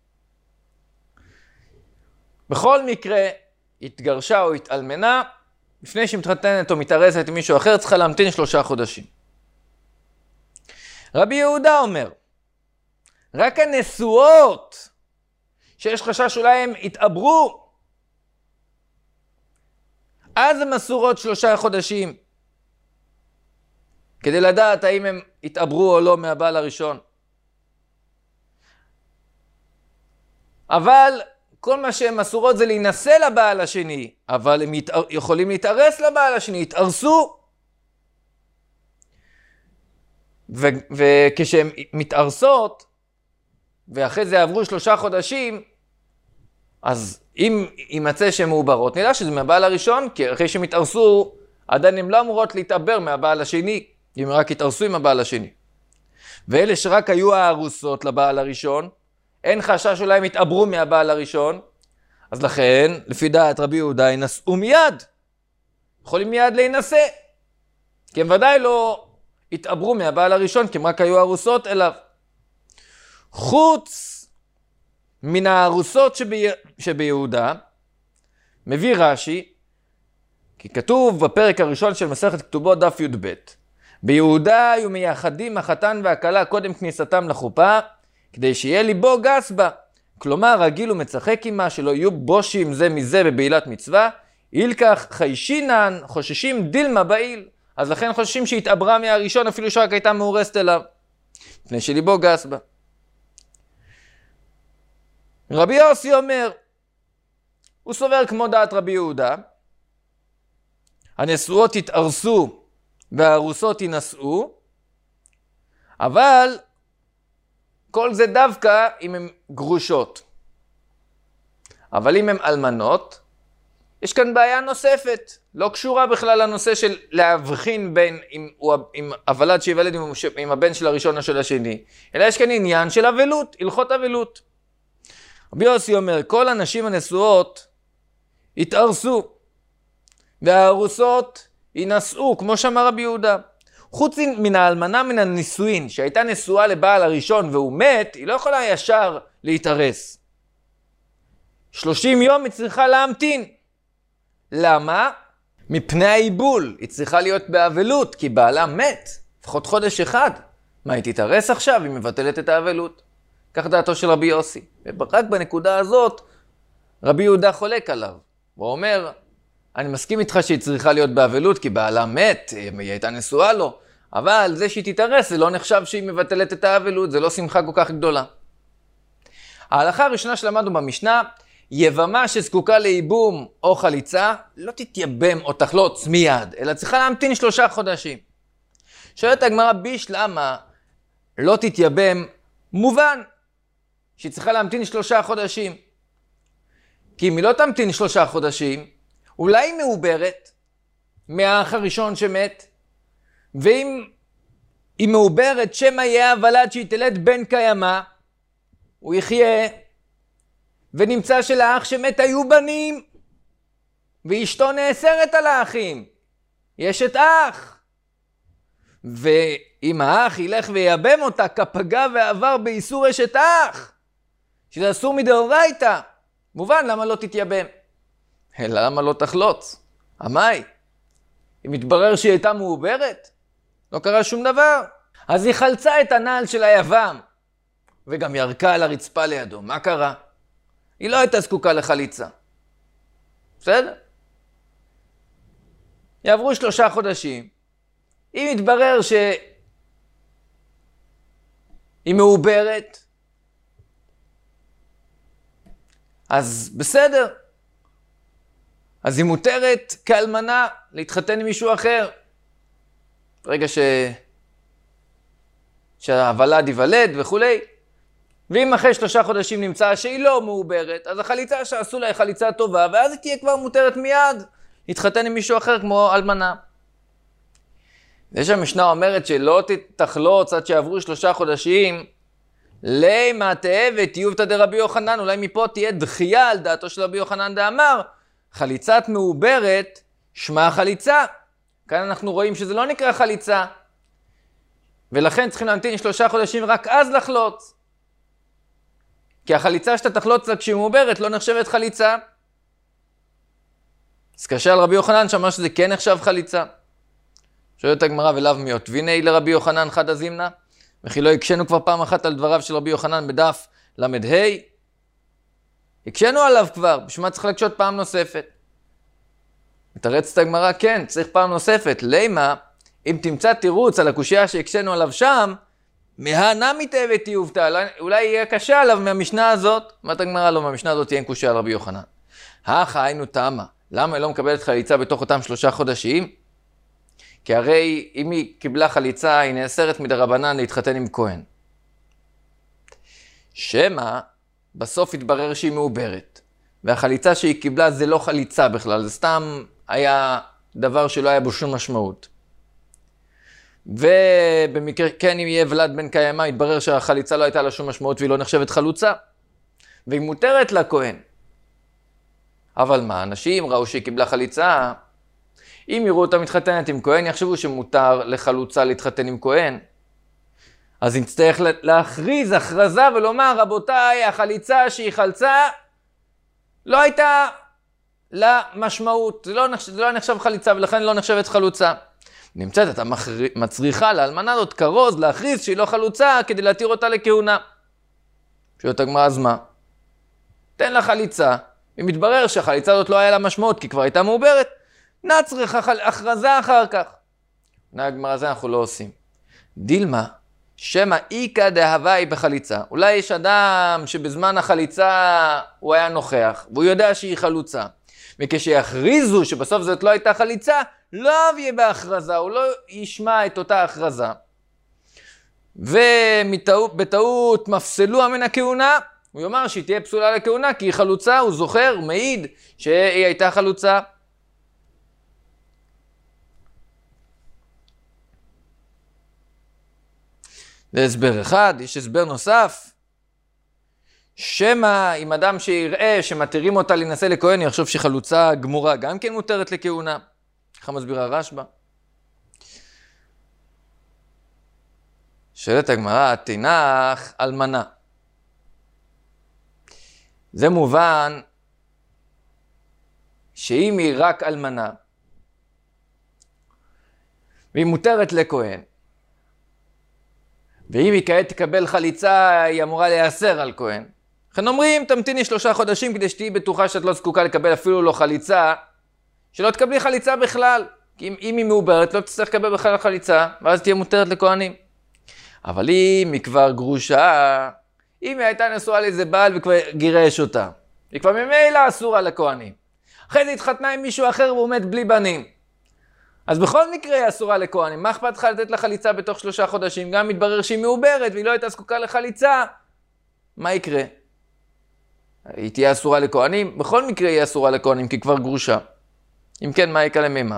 בכל מקרה, התגרשה או התאלמנה, לפני שהיא מתחתנת או מתארסת עם מישהו אחר, צריכה להמתין שלושה חודשים. רבי יהודה אומר, רק הנשואות, שיש חשש אולי הם יתעברו, אז הן אסורות שלושה חודשים, כדי לדעת האם הם יתעברו או לא מהבעל הראשון. אבל כל מה שהן אסורות זה להינשא לבעל השני, אבל הם יתאר... יכולים להתארס לבעל השני, יתארסו. ו... וכשהן מתארסות, ואחרי זה עברו שלושה חודשים, אז אם יימצא שהן מעוברות, נדע שזה מהבעל הראשון, כי אחרי שהן התארסו, עדיין הן לא אמורות להתעבר מהבעל השני, אם רק התארסו עם הבעל השני. ואלה שרק היו הארוסות לבעל הראשון, אין חשש אולי הם יתעברו מהבעל הראשון, אז לכן, לפי דעת רבי יהודה, ינסעו מיד. יכולים מיד להינשא. כי הם ודאי לא יתעברו מהבעל הראשון, כי הם רק היו ארוסות אליו. חוץ מן הארוסות שבי... שביהודה, מביא רש"י, כי כתוב בפרק הראשון של מסכת כתובות דף י"ב, ביהודה היו מייחדים החתן והכלה קודם כניסתם לחופה, כדי שיהיה ליבו גס בה. כלומר, רגיל ומצחק עמה, שלא יהיו בושים זה מזה בבעילת מצווה, אילקח חיישינן, חוששים דילמה בעיל. אז לכן חוששים שהתעברה מהראשון, אפילו שרק הייתה מאורסת אליו, לפני שליבו גס בה. רבי יוסי אומר, הוא סובר כמו דעת רבי יהודה, הנשואות יתארסו והארוסות ינשאו, אבל כל זה דווקא אם הן גרושות. אבל אם הן אלמנות, יש כאן בעיה נוספת, לא קשורה בכלל לנושא של להבחין בין אם, אם הוולד שיוולד עם, עם הבן של הראשון או של השני, אלא יש כאן עניין של אבלות, הלכות אבלות. רבי יוסי אומר, כל הנשים הנשואות יתארסו, והארוסות ינשאו, כמו שאמר רבי יהודה. חוץ מן האלמנה מן הנישואין, שהייתה נשואה לבעל הראשון והוא מת, היא לא יכולה ישר להתארס. שלושים יום היא צריכה להמתין. למה? מפני העיבול. היא צריכה להיות באבלות, כי בעלה מת. לפחות חודש אחד. מה, היא תתארס עכשיו? היא מבטלת את האבלות. כך דעתו של רבי יוסי. ורק בנקודה הזאת, רבי יהודה חולק עליו. הוא אומר, אני מסכים איתך שהיא צריכה להיות באבלות, כי בעלה מת, היא הייתה נשואה לו. אבל זה שהיא תתארס, זה לא נחשב שהיא מבטלת את האבלות, זה לא שמחה כל כך גדולה. ההלכה הראשונה שלמדנו במשנה, יבמה שזקוקה לייבום או חליצה, לא תתייבם או תחלוץ מיד, אלא צריכה להמתין שלושה חודשים. שואלת הגמרא, ביש למה לא תתייבם? מובן שהיא צריכה להמתין שלושה חודשים. כי אם היא לא תמתין שלושה חודשים, אולי היא מעוברת מהאח הראשון שמת, ואם היא מעוברת, שמא יהיה הוולד שיתלד בן קיימה, הוא יחיה, ונמצא שלאח שמת היו בנים, ואשתו נאסרת על האחים. יש את אח. ואם האח ילך ויאבם אותה כפגע ועבר באיסור אשת אח, שזה אסור מדאורייתא, מובן למה לא תתייבם. אלא למה לא תחלוץ? המאי? אם מתברר שהיא הייתה מעוברת, לא קרה שום דבר. אז היא חלצה את הנעל של היבם, וגם ירקה על הרצפה לידו. מה קרה? היא לא הייתה זקוקה לחליצה. בסדר? יעברו שלושה חודשים. אם יתברר שהיא מעוברת, אז בסדר. אז היא מותרת כאלמנה להתחתן עם מישהו אחר. ברגע ש... שהוולד ייוולד וכולי. ואם אחרי שלושה חודשים נמצא שהיא לא מעוברת, אז החליצה שעשו לה היא חליצה טובה, ואז היא תהיה כבר מותרת מיד להתחתן עם מישהו אחר כמו אלמנה. ויש המשנה אומרת שלא תחלוץ עד שעברו שלושה חודשים, לימה תאבת יובתא דרבי יוחנן, אולי מפה תהיה דחייה על דעתו של רבי יוחנן דאמר, חליצת מעוברת שמה חליצה. כאן אנחנו רואים שזה לא נקרא חליצה, ולכן צריכים להמתין שלושה חודשים רק אז לחלוץ. כי החליצה שאתה תחלוץ לה כשהיא מעוברת לא נחשבת חליצה. אז קשה על רבי יוחנן שאמר שזה כן נחשב חליצה. שואלת הגמרא ולאו מיוטביני לרבי יוחנן חד הזימנה, וכי לא הקשנו כבר פעם אחת על דבריו של רבי יוחנן בדף למד ה'. הקשנו עליו כבר, בשביל מה צריך לקשות פעם נוספת? מתרצת הגמרא, כן, צריך פעם נוספת. לימה, אם תמצא תירוץ על הקושיה שהקשנו עליו שם, מהנה מתאבת יובתא, אולי יהיה קשה עליו מהמשנה הזאת. אומרת הגמרא, לא, מהמשנה הזאת תהיה קושיה על רבי יוחנן. הכה היינו תמה, למה היא לא מקבלת חליצה בתוך אותם שלושה חודשים? כי הרי אם היא קיבלה חליצה, היא נאסרת מדרבנן להתחתן עם כהן. שמה, בסוף התברר שהיא מעוברת. והחליצה שהיא קיבלה זה לא חליצה בכלל, זה סתם היה דבר שלא היה בו שום משמעות. ובמקרה, כן, אם יהיה ולד בן קיימא, התברר שהחליצה לא הייתה לה שום משמעות והיא לא נחשבת חלוצה. והיא מותרת לכהן. אבל מה, אנשים ראו שהיא קיבלה חליצה, אם יראו אותה מתחתנת עם כהן, יחשבו שמותר לחלוצה להתחתן עם כהן. אז נצטרך להכריז הכרזה ולומר, רבותיי, החליצה שהיא חלצה, לא הייתה לה משמעות. זה לא נחשב, זה לא נחשב חליצה ולכן לא נחשבת חלוצה. נמצאת, אתה מצריכה לאלמנה הזאת כרוז להכריז שהיא לא חלוצה כדי להתיר אותה לכהונה. שואלת הגמרא, אז מה? תן לה חליצה, ומתברר שהחליצה הזאת לא היה לה משמעות כי כבר הייתה מעוברת. נצריך הכרזה אחר כך. עונה הגמרא, זה אנחנו לא עושים. דילמה, שמא איקא דהווי בחליצה. אולי יש אדם שבזמן החליצה הוא היה נוכח, והוא יודע שהיא חלוצה. וכשיכריזו שבסוף זאת לא הייתה חליצה, לא יהיה בהכרזה, הוא לא ישמע את אותה הכרזה. ובטעות מפסלוה מן הכהונה, הוא יאמר שהיא תהיה פסולה לכהונה, כי היא חלוצה, הוא זוכר, הוא מעיד שהיא הייתה חלוצה. זה הסבר אחד, יש הסבר נוסף. שמא אם אדם שיראה שמתירים אותה להינשא לכהן, יחשוב שחלוצה גמורה גם כן מותרת לכהונה. ככה מסבירה רשב"א. שואלת הגמרא, תנח אלמנה. זה מובן שאם היא רק אלמנה, והיא מותרת לכהן, ואם היא כעת תקבל חליצה, היא אמורה להיאסר על כהן. לכן אומרים, תמתיני שלושה חודשים כדי שתהיי בטוחה שאת לא זקוקה לקבל אפילו לא חליצה, שלא תקבלי חליצה בכלל. כי אם, אם היא מעוברת, לא תצטרך לקבל בכלל חליצה, ואז תהיה מותרת לכהנים. אבל אם היא כבר גרושה, אם היא הייתה נשואה לאיזה בעל וכבר גירש אותה, היא כבר ממילא אסורה לכהנים. אחרי זה התחתנה עם מישהו אחר והוא מת בלי בנים. אז בכל מקרה היא אסורה לכהנים. מה אכפת לך לתת לה חליצה בתוך שלושה חודשים? גם מתברר שהיא מעוברת והיא לא הייתה זקוקה לחליצה. מה יקרה? היא תהיה אסורה לכהנים? בכל מקרה היא אסורה לכהנים כי כבר גרושה. אם כן, מה יקרה למימה?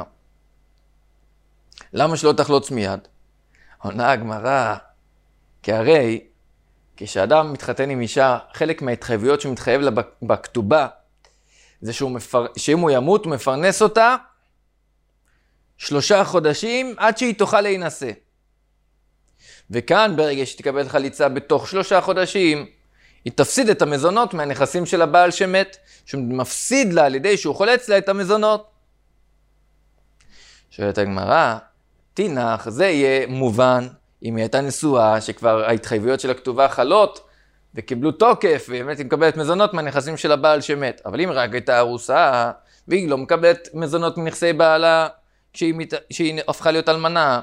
למה שלא תחלוץ מיד? עונה הגמרא, כי הרי כשאדם מתחתן עם אישה, חלק מההתחייבויות שמתחייב לה בכתובה, זה שהוא מפר... שאם הוא ימות, הוא מפרנס אותה שלושה חודשים עד שהיא תוכל להינשא. וכאן ברגע שתקבל חליצה בתוך שלושה חודשים, היא תפסיד את המזונות מהנכסים של הבעל שמת, שמפסיד לה על ידי שהוא חולץ לה את המזונות. שואלת הגמרא, תינח, זה יהיה מובן אם היא הייתה נשואה, שכבר ההתחייבויות של הכתובה חלות, וקיבלו תוקף, ובאמת היא מקבלת מזונות מהנכסים של הבעל שמת. אבל אם רק הייתה ארוסה, והיא לא מקבלת מזונות מנכסי בעלה, כשהיא, מת... כשהיא הפכה להיות אלמנה,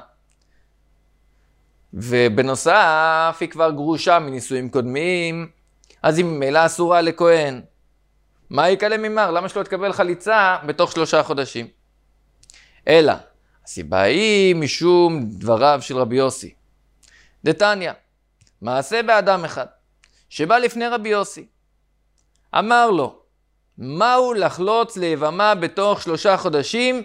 ובנוסף היא כבר גרושה מנישואים קודמים, אז היא ממילא אסורה לכהן. מה יקלה ממר? למה שלא תקבל חליצה בתוך שלושה חודשים? אלא, הסיבה היא משום דבריו של רבי יוסי. דתניא, מעשה באדם אחד, שבא לפני רבי יוסי. אמר לו, מהו לחלוץ ליבמה בתוך שלושה חודשים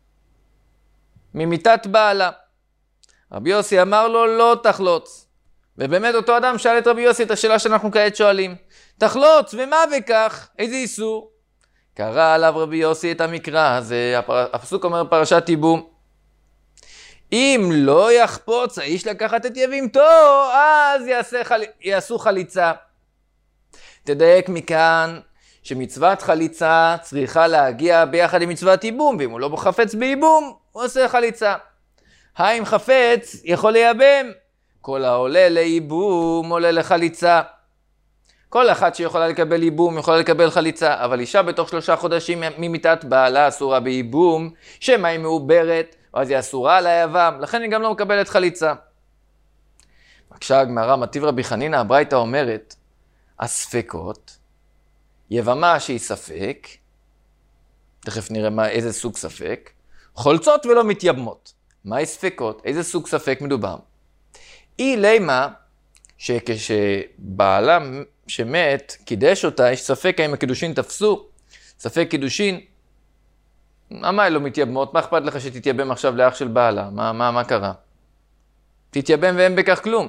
ממיתת בעלה? רבי יוסי אמר לו, לא תחלוץ. ובאמת אותו אדם שאל את רבי יוסי את השאלה שאנחנו כעת שואלים. תחלוץ, ומה בכך? איזה איסור? קרא עליו רבי יוסי את המקרא הזה, הפסוק אומר פרשת ייבום. אם לא יחפוץ האיש לקחת את יבימתו, אז יעשה חל... יעשו חליצה. תדייק מכאן שמצוות חליצה צריכה להגיע ביחד עם מצוות ייבום, ואם הוא לא חפץ בייבום, הוא עושה חליצה. האם חפץ יכול לייבם? כל העולה לייבום עולה לחליצה. כל אחת שיכולה לקבל ייבום יכולה לקבל חליצה, אבל אישה בתוך שלושה חודשים ממיתת בעלה אסורה בייבום, שמה היא מעוברת, אז היא אסורה על היבם, לכן היא גם לא מקבלת חליצה. בבקשה הגמרא, מטיב רבי חנינא, הברייתא אומרת, הספקות, יבמה שהיא ספק, תכף נראה מה, איזה סוג ספק, חולצות ולא מתייבמות. מהי ספקות? איזה סוג ספק מדובר? היא לימה שכשבעלה שמת, קידש אותה, יש ספק האם הקידושין תפסו, ספק קידושין, מה היא לא מתייבמות? מה אכפת לך שתתייבם עכשיו לאח של בעלה? מה, מה, מה קרה? תתייבם ואין בכך כלום.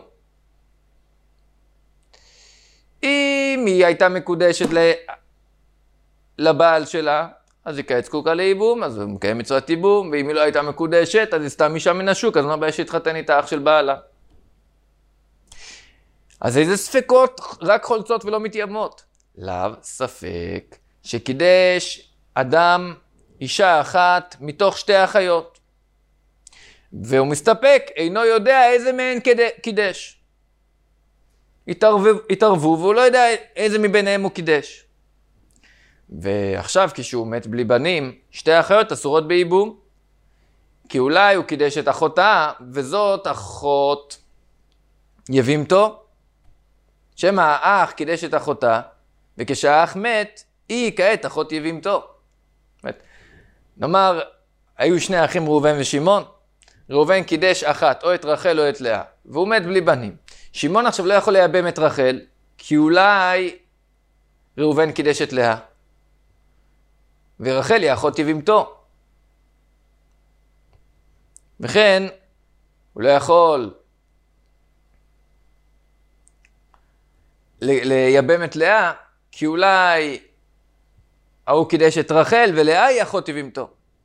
אם היא הייתה מקודשת לבעל שלה, אז היא כעת זקוקה לייבום, אז הוא מקיים מצוות ייבום, ואם היא לא הייתה מקודשת, אז היא סתם אישה מן השוק, אז מה בעיה שהתחתן איתה אח של בעלה? אז איזה ספקות רק חולצות ולא מתייבמות? לאו ספק שקידש אדם אישה אחת מתוך שתי אחיות, והוא מסתפק, אינו יודע איזה מהן קידש. התערבו, התערבו והוא לא יודע איזה מביניהם הוא קידש. ועכשיו כשהוא מת בלי בנים, שתי אחיות אסורות בייבום, כי אולי הוא קידש את אחותה, וזאת אחות יבימתו, שמה האח קידש את אחותה, וכשהאח מת, היא כעת אחות יבימתו. נאמר, היו שני אחים ראובן ושמעון, ראובן קידש אחת, או את רחל או את לאה, והוא מת בלי בנים. שמעון עכשיו לא יכול לייבם את רחל, כי אולי ראובן קידש את לאה, ורחל היא אחות יבימתו. וכן, הוא לא יכול לייבם את לאה, כי אולי ההוא קידש את רחל, ולאה היא אחות יבימתו.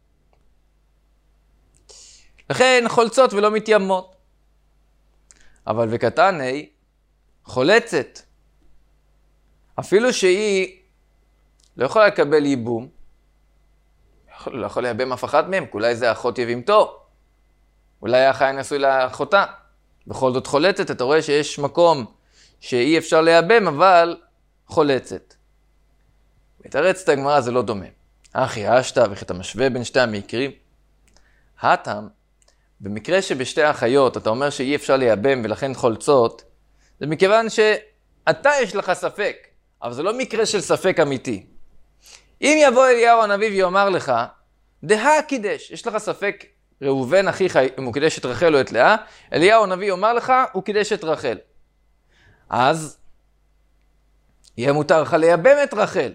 לכן חולצות ולא מתיימות. אבל וקטני חולצת. אפילו שהיא לא יכולה לקבל ייבום, לא יכול לייבם אף אחת מהם, כי אולי זה אחות יבימתו. אולי האח היה נשוי לאחותה. בכל זאת חולצת, אתה רואה שיש מקום שאי אפשר לייבם, אבל חולצת. מתארצת הגמרא זה לא דומה. אחי אשתא, וכי אתה משווה בין שתי המקרים. הטעם, במקרה שבשתי האחיות אתה אומר שאי אפשר לייבם ולכן חולצות, זה מכיוון שאתה יש לך ספק, אבל זה לא מקרה של ספק אמיתי. אם יבוא אליהו הנביא ויאמר לך, דה קידש, יש לך ספק ראובן אחיך אם הוא קידש את רחל או את לאה, אליהו הנביא יאמר לך, הוא קידש את רחל. אז יהיה מותר לך לייבם את רחל.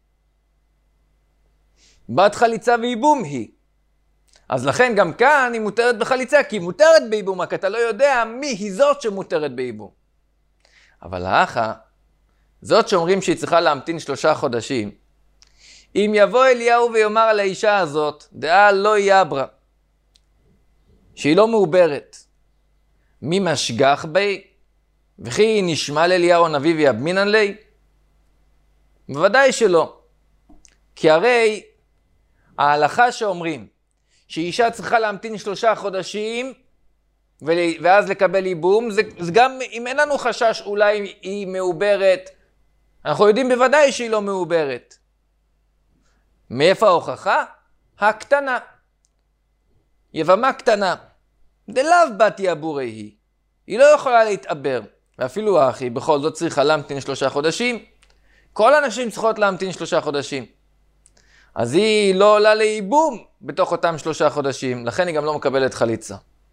בת חליצה וייבום היא. אז לכן גם כאן היא מותרת בחליצה, כי היא מותרת בייבום, רק אתה לא יודע מי היא זאת שמותרת בייבום. אבל האחה, זאת שאומרים שהיא צריכה להמתין שלושה חודשים, אם יבוא אליהו ויאמר על האישה הזאת, דעה לא יברה, שהיא לא מעוברת, מי משגח בי, וכי נשמע לאליהו הנביא ויאמינן לי? בוודאי שלא. כי הרי ההלכה שאומרים שאישה צריכה להמתין שלושה חודשים, ואז לקבל ייבום, זה, זה גם אם אין לנו חשש אולי היא מעוברת, אנחנו יודעים בוודאי שהיא לא מעוברת. מאיפה ההוכחה? הקטנה. יבמה קטנה. דלאו בתיה בורי היא. היא לא יכולה להתעבר. ואפילו האחי בכל זאת צריכה להמתין שלושה חודשים. כל הנשים צריכות להמתין שלושה חודשים. אז היא לא עולה לייבום בתוך אותם שלושה חודשים. לכן היא גם לא מקבלת חליצה.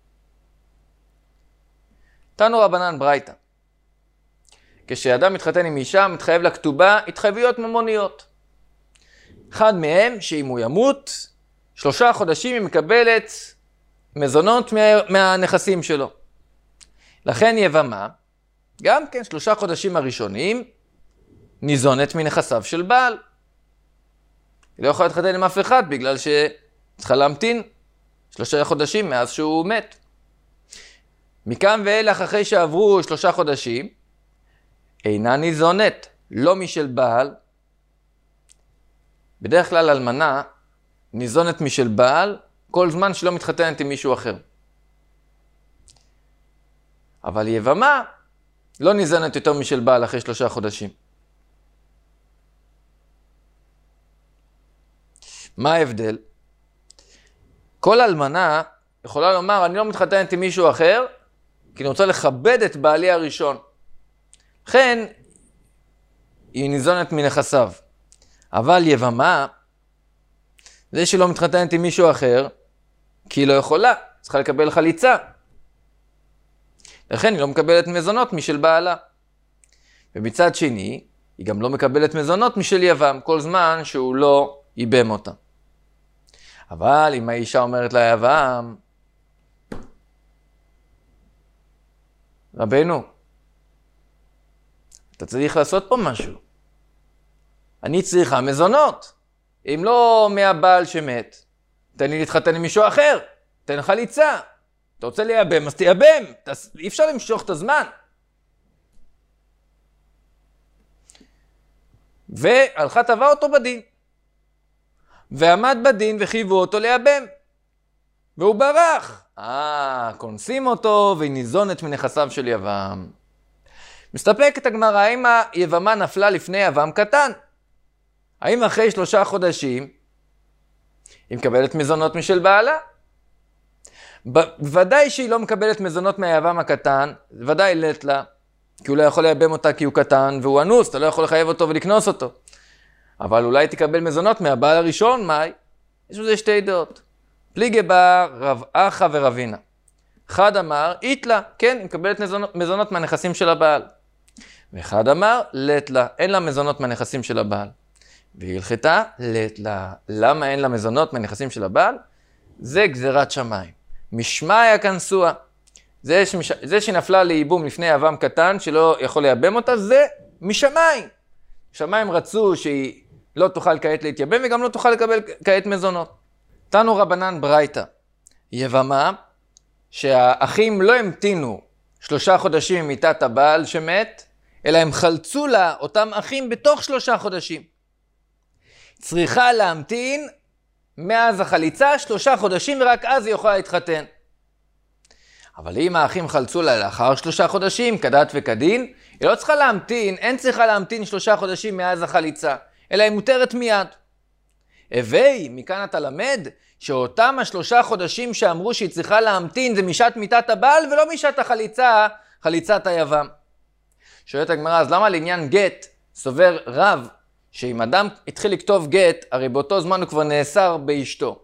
תנו רבנן ברייתא. כשאדם מתחתן עם אישה, מתחייב לכתובה התחייבויות ממוניות. אחד מהם, שאם הוא ימות, שלושה חודשים היא מקבלת מזונות מה, מהנכסים שלו. לכן יבמה, גם כן שלושה חודשים הראשונים, ניזונת מנכסיו של בעל. היא לא יכולה להתחתן עם אף אחד, בגלל שצריכה להמתין שלושה חודשים מאז שהוא מת. מכאן ואילך אחרי שעברו שלושה חודשים, אינה ניזונת, לא משל בעל. בדרך כלל אלמנה ניזונת משל בעל, כל זמן שלא מתחתנת עם מישהו אחר. אבל יבמה לא ניזונת יותר משל בעל אחרי שלושה חודשים. מה ההבדל? כל אלמנה יכולה לומר, אני לא מתחתנת עם מישהו אחר, כי אני רוצה לכבד את בעלי הראשון. לכן, היא ניזונת מנכסיו. אבל יבמה, זה שלא מתחתנת עם מישהו אחר, כי היא לא יכולה, צריכה לקבל חליצה. לכן היא לא מקבלת מזונות משל בעלה. ומצד שני, היא גם לא מקבלת מזונות משל יבם, כל זמן שהוא לא ייבם אותה. אבל אם האישה אומרת ליבם, רבנו, אתה צריך לעשות פה משהו. אני צריכה מזונות. אם לא מהבעל שמת, תן לי להתחתן עם מישהו אחר. תן חליצה. אתה רוצה לייבם, אז תייבם. אי אפשר למשוך את הזמן. והלכה תבע אותו בדין. ועמד בדין וחייבו אותו לייבם. והוא ברח. אה, כונסים אותו והיא ניזונת מנכסיו של יבם. מסתפקת הגמרא, האם היבמה נפלה לפני יבם קטן? האם אחרי שלושה חודשים היא מקבלת מזונות משל בעלה? בוודאי שהיא לא מקבלת מזונות מהיבם הקטן, ודאי לת לה, כי הוא לא יכול לייבם אותה כי הוא קטן והוא אנוס, אתה לא יכול לחייב אותו ולקנוס אותו. אבל אולי תקבל מזונות מהבעל הראשון, מאי? יש בזה שתי דעות. פליגי בה רב אחא ורבינה. אחד אמר, איתלה, כן, היא מקבלת מזונות, מזונות מהנכסים של הבעל. ואחד אמר, לת לה, אין לה מזונות מהנכסים של הבעל. והיא הלכתה, לת לה. למה אין לה מזונות מהנכסים של הבעל? זה גזירת שמיים. משמעיה כנסוה. זה, שמש... זה שנפלה לייבום לפני יבם קטן, שלא יכול לייבם אותה, זה משמיים. שמיים רצו שהיא לא תוכל כעת להתייבם, וגם לא תוכל לקבל כעת מזונות. תנו רבנן ברייתא. יבמה, שהאחים לא המתינו שלושה חודשים ממיתת הבעל שמת, אלא הם חלצו לה אותם אחים בתוך שלושה חודשים. צריכה להמתין מאז החליצה שלושה חודשים, ורק אז היא יכולה להתחתן. אבל אם האחים חלצו לה לאחר שלושה חודשים, כדת וכדין, היא לא צריכה להמתין, אין צריכה להמתין שלושה חודשים מאז החליצה, אלא היא מותרת מיד. הווי, מכאן אתה למד שאותם השלושה חודשים שאמרו שהיא צריכה להמתין זה משעת מיתת הבעל ולא משעת החליצה, חליצת היבם. שואלת הגמרא, אז למה לעניין גט סובר רב שאם אדם התחיל לכתוב גט, הרי באותו זמן הוא כבר נאסר באשתו.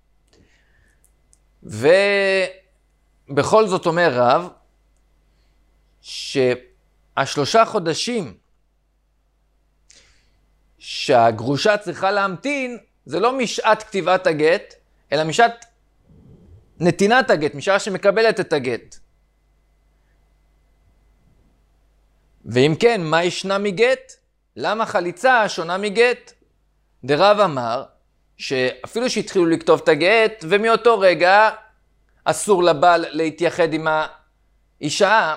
ובכל זאת אומר רב, שהשלושה חודשים שהגרושה צריכה להמתין, זה לא משעת כתיבת הגט, אלא משעת נתינת הגט, משעה שמקבלת את הגט. ואם כן, מה ישנה מגט? למה חליצה שונה מגט? דרב אמר שאפילו שהתחילו לכתוב את הגט, ומאותו רגע אסור לבעל להתייחד עם האישה.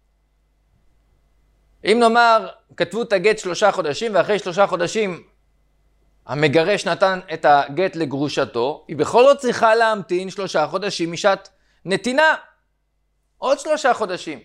אם נאמר, כתבו את הגט שלושה חודשים, ואחרי שלושה חודשים המגרש נתן את הגט לגרושתו, היא בכל זאת צריכה להמתין שלושה חודשים משעת נתינה. עוד שלושה חודשים.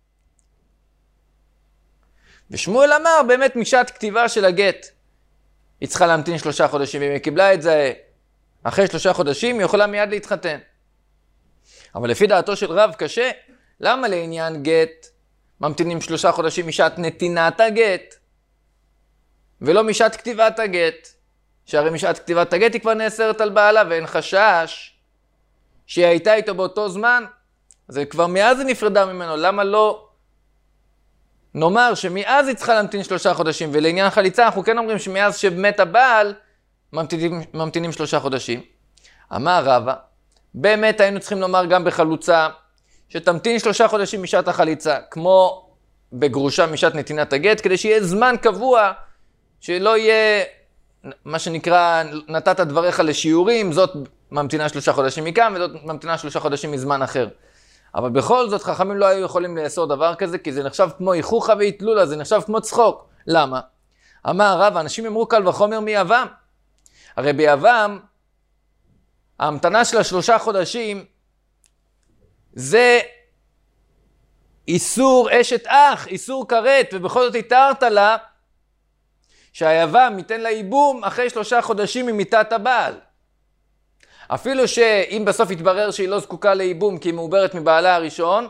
ושמואל אמר, באמת משעת כתיבה של הגט, היא צריכה להמתין שלושה חודשים, ואם היא קיבלה את זה אחרי שלושה חודשים, היא יכולה מיד להתחתן. אבל לפי דעתו של רב קשה, למה לעניין גט ממתינים שלושה חודשים משעת נתינת הגט, ולא משעת כתיבת הגט? שהרי משעת כתיבת הגט היא כבר נאסרת על בעלה, ואין חשש שהיא הייתה איתו באותו זמן, אז כבר מאז היא נפרדה ממנו. למה לא נאמר שמאז היא צריכה להמתין שלושה חודשים? ולעניין חליצה אנחנו כן אומרים שמאז שמת הבעל ממתינים, ממתינים שלושה חודשים. אמר רבא, באמת היינו צריכים לומר גם בחלוצה שתמתין שלושה חודשים משעת החליצה, כמו בגרושה משעת נתינת הגט, כדי שיהיה זמן קבוע, שלא יהיה מה שנקרא נתת דבריך לשיעורים, זאת ממתינה שלושה חודשים מכאן וזאת ממתינה שלושה חודשים מזמן אחר. אבל בכל זאת חכמים לא היו יכולים לאסור דבר כזה, כי זה נחשב כמו איחוכה והתלולה, זה נחשב כמו צחוק. למה? אמר הרב, אנשים אמרו קל וחומר מיוון. הרי ביוון ההמתנה של השלושה חודשים זה איסור אשת אח, איסור כרת, ובכל זאת התארת לה שהיוון ייתן לה ייבום אחרי שלושה חודשים ממיתת הבעל. אפילו שאם בסוף יתברר שהיא לא זקוקה לייבום כי היא מעוברת מבעלה הראשון,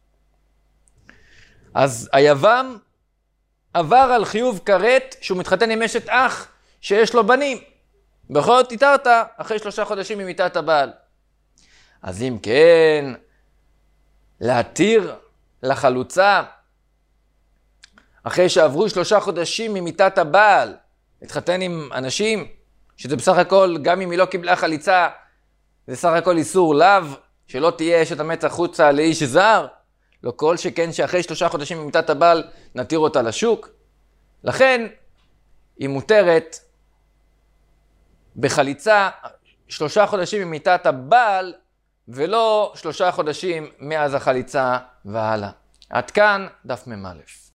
אז היוון עבר על חיוב כרת שהוא מתחתן עם אשת אח שיש לו בנים. בכל זאת התארת אחרי שלושה חודשים ממיתת הבעל. אז אם כן, להתיר לחלוצה אחרי שעברו שלושה חודשים ממיתת הבעל, להתחתן עם אנשים, שזה בסך הכל, גם אם היא לא קיבלה חליצה, זה סך הכל איסור לאו, שלא תהיה אשת המצח חוצה לאיש זר, לא כל שכן שאחרי שלושה חודשים ממיתת הבעל נתיר אותה לשוק. לכן היא מותרת בחליצה שלושה חודשים ממיתת הבעל, ולא שלושה חודשים מאז החליצה והלאה. עד כאן דף מ"א.